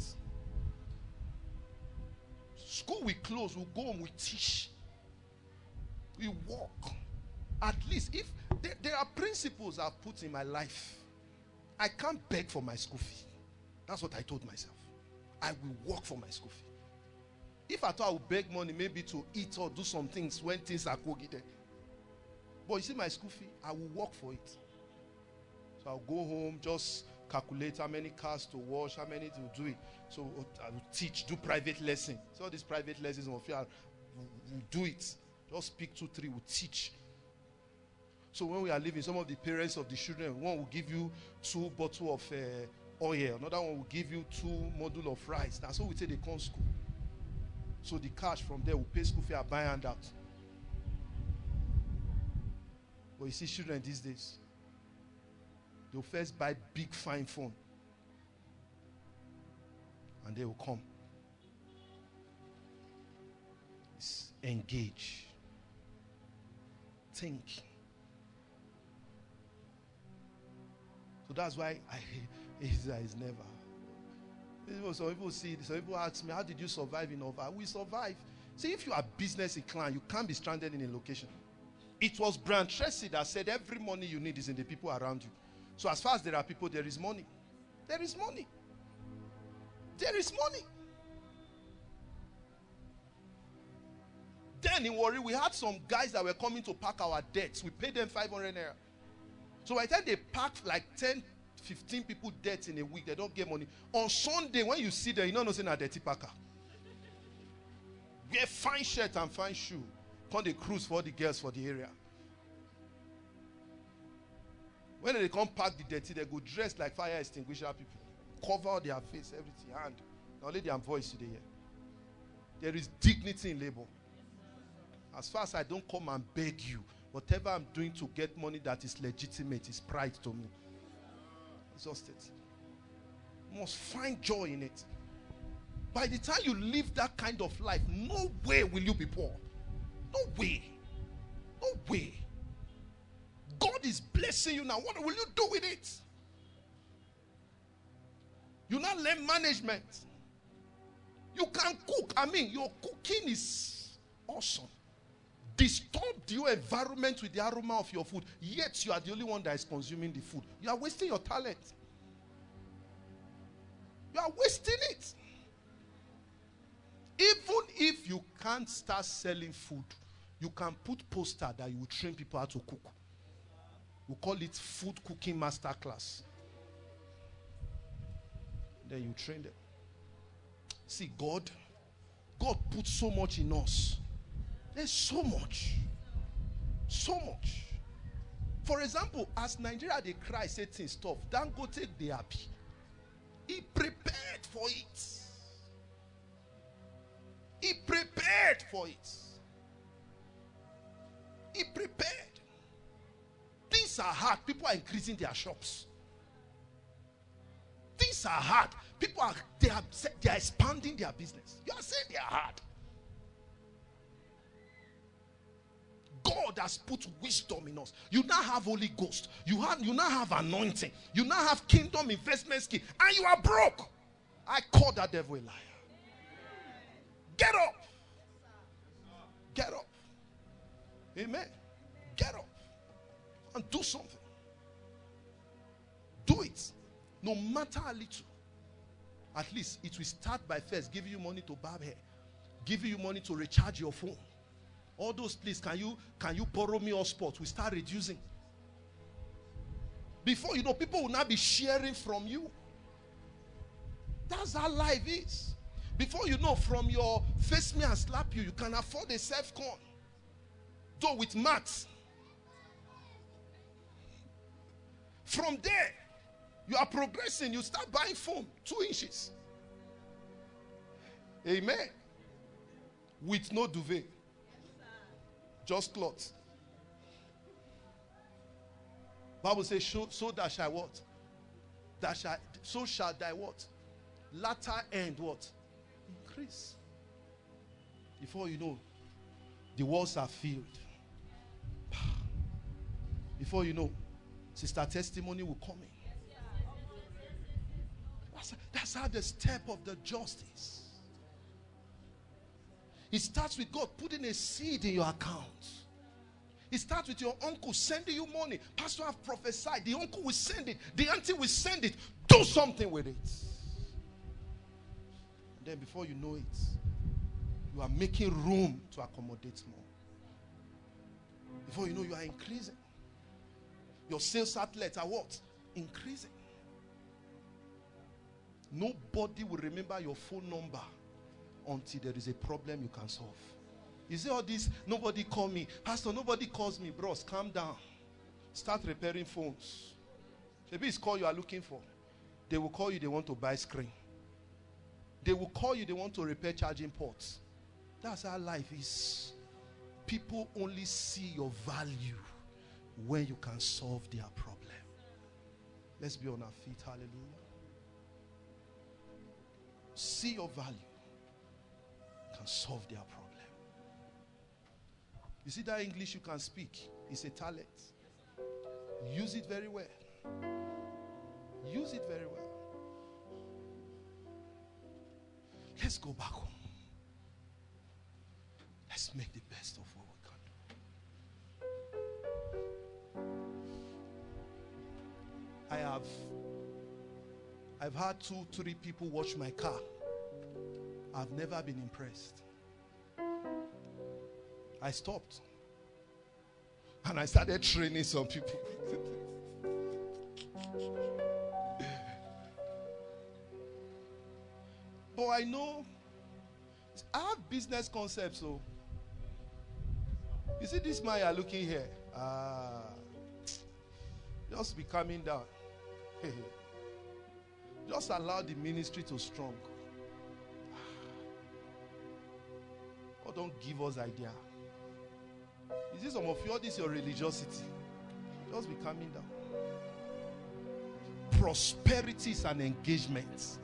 School we close, we go home, we teach. We walk. At least if there, there are principles I've put in my life. I can't beg for my school fee. That's what I told myself. I will work for my school fee. If I thought I would beg money maybe to eat or do some things when things are cogitated. But you see my school fee, I will work for it. So I'll go home, just calculate how many cars to wash, how many to do it. So I will teach, do private lessons. So these private lessons, we'll do it. Just pick two, three, we'll teach. So when we are leaving, some of the parents of the children, one will give you two bottles of uh, oil. Another one will give you two modules of rice. That's how we say they come school. So the cash from there will pay school fee and buy handout. But you see children these days, they'll first buy big fine phone. And they will come. It's engage. Think. So that's why I is is never. Some people see, some people ask me, how did you survive in Ova? We survive. See, if you are business inclined, you can't be stranded in a location. It was Brian Tracy that said every money you need is in the people around you. So as far as there are people, there is money. There is money. There is money. Then in Warri, we had some guys that were coming to pack our debts. We paid them five hundred naira. So by the time they packed like ten, fifteen people debts in a week, they don't get money. On Sunday, when you see them, you don't know saying a dirty packer. Wear fine shirt and fine shoe. Come they cruise for the girls for the area. When they come pack the dirty, they go dress like fire extinguisher people. Cover their face, everything, hand. Only their voice today. There is dignity in labor. As far as I don't come and beg you, whatever I'm doing to get money that is legitimate is pride to me. It's just it. You must find joy in it. By the time you live that kind of life, no way will you be poor. No way. No way. God is blessing you now. What will you do with it? You now learn management. You can cook. I mean, your cooking is awesome. Disturb your environment with the aroma of your food, yet you are the only one that is consuming the food. You are wasting your talent. You are wasting it. Even if you can't start selling food, you can put poster that you will train people how to cook. We call it food cooking master class. Then you train them. See, God, God put so much in us. There's so much. So much. For example, as Nigeria, they cry, say things tough. Dangote, they happy. He prepared for it. He prepared for it. He prepared. Things are hard. People are increasing their shops. Things are hard. People are they are they are expanding their business. You are saying they are hard. God has put wisdom in us. You now have Holy Ghost. You have you now have anointing. You now have kingdom investment scheme, and you are broke. I call that devil a liar. Get up. Get up. Amen. Get up and do something. Do it. No matter how little. At least it will start by first giving you money to barb hair, giving you money to recharge your phone. All those, please, can you can you borrow me hotspot? We start reducing. Before you know, people will not be sharing from you. That's how life is. Before you know, from your face me and slap you, you can afford a self-con. Though with maths. From there, you are progressing. You start buying foam, two inches. Amen. With no duvet. Just cloth. Bible says, so, so that shall what? That shall, so shall thy what? Latter end what? Increase. Before you know, the walls are filled. Before you know, sister testimony will come in. That's, that's how the step of the just is. It starts with God putting a seed in your account. It starts with your uncle sending you money. Pastor, I've prophesied. The uncle will send it. The auntie will send it. Do something with it. And then before you know it, you are making room to accommodate more. Before you know, you are increasing. Your sales outlets are what? Increasing. Nobody will remember your phone number until there is a problem you can solve. You see all this, nobody call me. Pastor, nobody calls me. Bros, calm down. Start repairing phones. Maybe it's call you are looking for. They will call you, they want to buy screen. They will call you, they want to repair charging ports. That's how life is. People only see your value when you can solve their problem. Let's be on our feet. Hallelujah. See your value. Can solve their problem. You see that English you can speak is a talent. Use it very well. Use it very well. Let's go back home. Let's make the best of what we can do. I have I've had two, three people watch my car. I've never been impressed. I stopped. And I started training some people. But I know I have business concepts. So you see this man you are looking here. Ah, just be calming down. Just allow the ministry to strong. Or don't give us idea. You see some of you, all this your religiosity. Just be calming down. Prosperity is an engagement.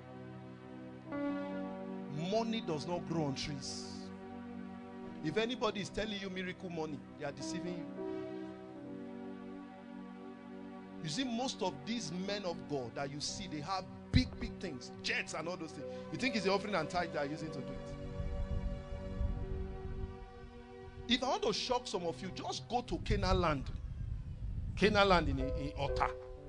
Money does not grow on trees. If anybody is telling you miracle money, they are deceiving you. You see, most of these men of God that you see, they have big, big things, jets and all those things. You think it's the offering and tithe they are using to do it. If I want to shock some of you, just go to Canaan land. Canaan land in, in Otta.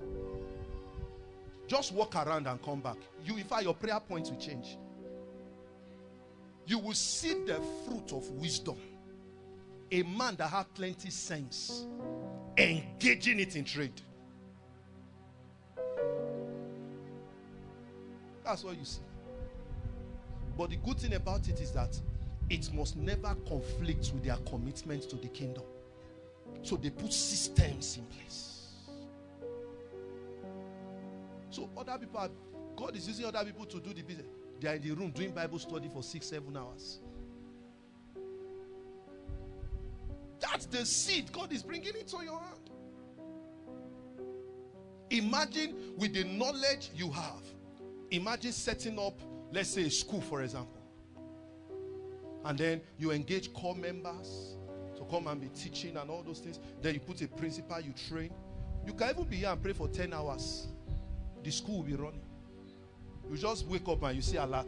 Just walk around and come back. You, in fact, your prayer points will change. You will see the fruit of wisdom. A man that has plenty sense, engaging it in trade. That's what you see. But the good thing about it is that it must never conflict with their commitment to the kingdom. So they put systems in place. So other people are, God is using other people to do the business. They are in the room doing Bible study for six, seven hours. That's the seed God is bringing into your hand. Imagine with the knowledge you have. Imagine setting up, let's say, a school, for example. And then you engage core members to come and be teaching and all those things. Then you put a principal, you train. You can even be here and pray for ten hours. The school will be running. You just wake up and you see alert.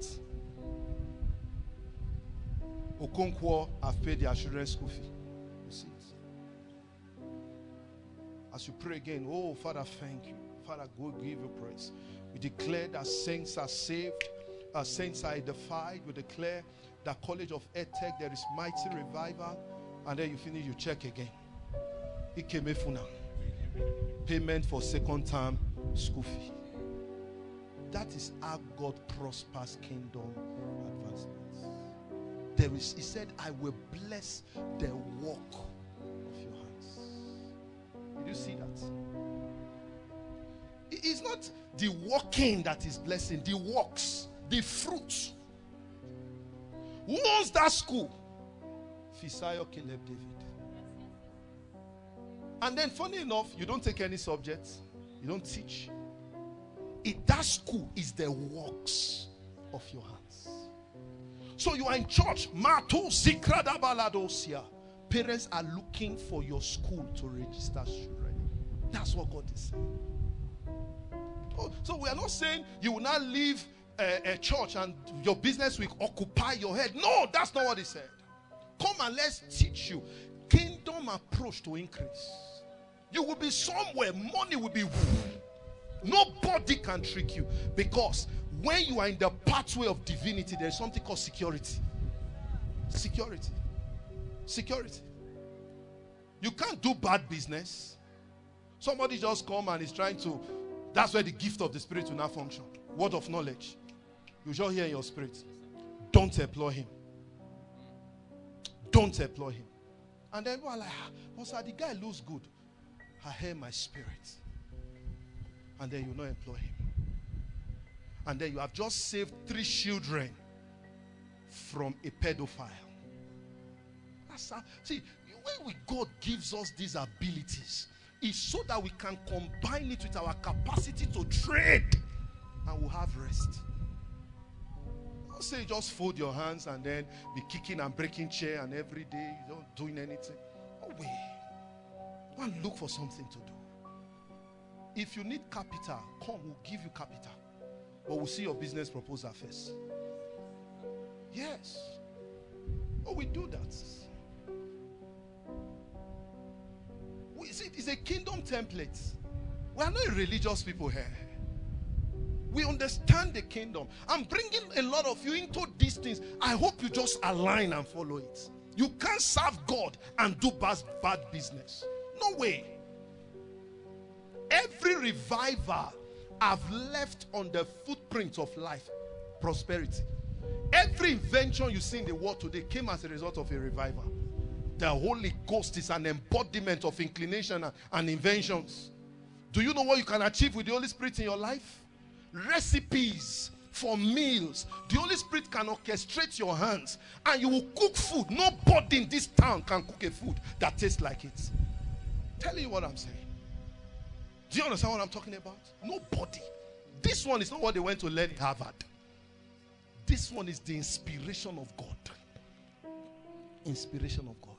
Okonkwo have paid their children's school fee. You see it. As you pray again, oh, Father, thank you. Father, go give you praise. We declare that saints are saved. Our saints are edified. We declare that College of EdTech, there is mighty revival. And then you finish, you check again. Ikemefuna. payment for second term school fee. That is how God prospers kingdom advancements. There is, he said, I will bless the work of your hands. Did you see that? It's not the working that is blessing, the works, the fruits. Who owns that school? Fisayo, Caleb, David. And then, funny enough, you don't take any subjects, you don't teach. It, that school is the works of your hands. So you are in church. Parents are looking for your school to register children. That's what God is saying. Oh, so we are not saying you will not leave a, a church and your business will occupy your head. No, that's not what he said. Come and let's teach you kingdom approach to increase. You will be somewhere, money will be. Nobody can trick you, because when you are in the pathway of divinity, there is something called security. Security. Security. You can't do bad business. Somebody just come and is trying to. That's where the gift of the Spirit will not function. Word of knowledge. You shall hear in your spirit. Don't employ him. Don't employ him. And then we're like, oh, sir, the guy looks good. I hear my spirit. And then you not employ him. And then you have just saved three children from a pedophile. That's how, see, when we, God gives us these abilities, it's so that we can combine it with our capacity to trade, and we'll have rest. Don't say just fold your hands and then be kicking and breaking chair and every day you don't doing anything. No way. Go and look for something to do. If you need capital, come, we'll give you capital. But we'll see your business proposal first. Yes. Oh, we do that. We see, it's a kingdom template. We are not religious people here. We understand the kingdom. I'm bringing a lot of you into these things. I hope you just align and follow it. You can't serve God and do bad, bad business. No way. Every revival I've left on the footprint of life, prosperity. Every invention you see in the world today came as a result of a revival. The Holy Ghost is an embodiment of inclination and, and inventions. Do you know what you can achieve with the Holy Spirit in your life? Recipes for meals. The Holy Spirit can orchestrate your hands and you will cook food. Nobody in this town can cook a food that tastes like it. Tell you what I'm saying. Do you understand what I'm talking about? Nobody. This one is not what they went to learn in Harvard. This one is the inspiration of God. Inspiration of God.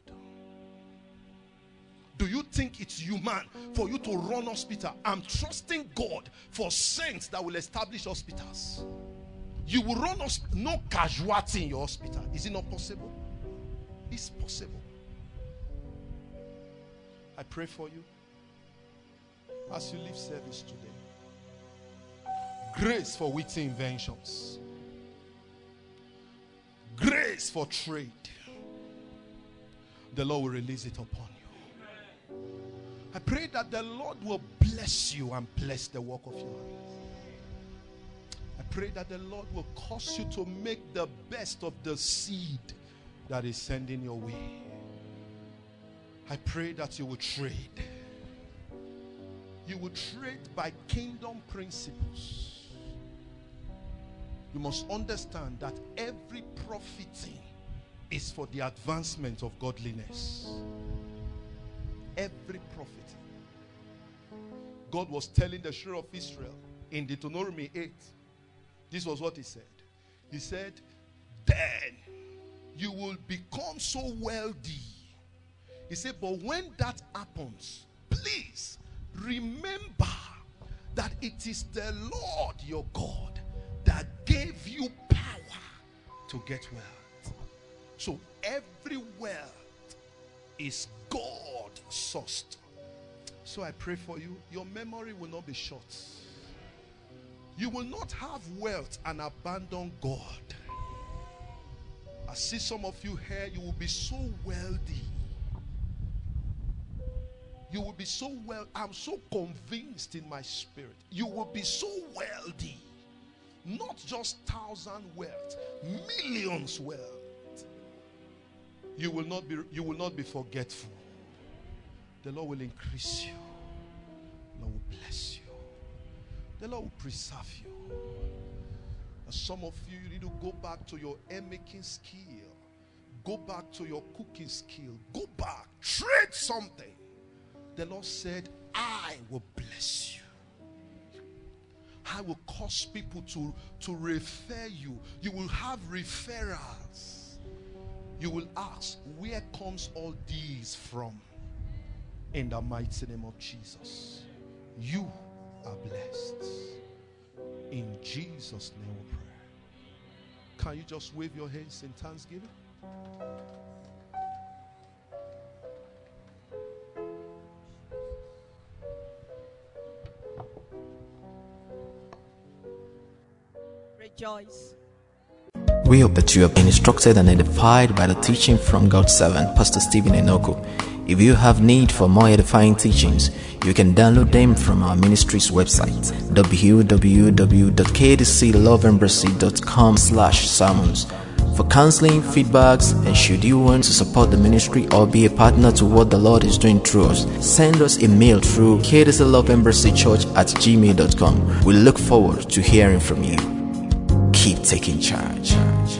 Do you think it's human for you to run hospital? I'm trusting God for saints that will establish hospitals. You will run hospital, no casualty in your hospital. Is it not possible? It's possible. I pray for you as you leave service today. Grace for witty inventions. Grace for trade. The Lord will release it upon you. I pray that the Lord will bless you and bless the work of your hands. I pray that the Lord will cause you to make the best of the seed that is sending your way. I pray that you will trade. You will trade by kingdom principles. You must understand that every profiting is for the advancement of godliness. Every profiting. God was telling the children of Israel in Deuteronomy eight. This was what he said. He said, then you will become so wealthy. He said, but when that happens, please remember that it is the Lord your God that gave you power to get wealth. So every wealth is God sourced. So I pray for you, your memory will not be short. You will not have wealth and abandon God. I see some of you here, you will be so wealthy. You will be so well. I'm so convinced in my spirit. You will be so wealthy. Not just thousand wealth, millions wealth. You will not be, you will not be forgetful. The Lord will increase you. The Lord will bless you. The Lord will preserve you. And some of you, you need to go back to your making skill. Go back to your cooking skill. Go back. Trade something. The Lord said, I will bless you. I will cause people to, to refer you. You will have referrals. You will ask, where comes all these from? In the mighty name of Jesus. You are blessed. In Jesus' name we pray. Can you just wave your hands in thanksgiving? Rejoice. We hope that you have been instructed and edified by the teaching from God's servant, Pastor Stephen Enoku. If you have need for more edifying teachings, you can download them from our ministry's website, w w w dot k d c love embassy dot com slash sermons. For counseling, feedbacks, and should you want to support the ministry or be a partner to what the Lord is doing through us, send us a mail through k d c love embassy church at gmail dot com. We look forward to hearing from you. Keep taking charge.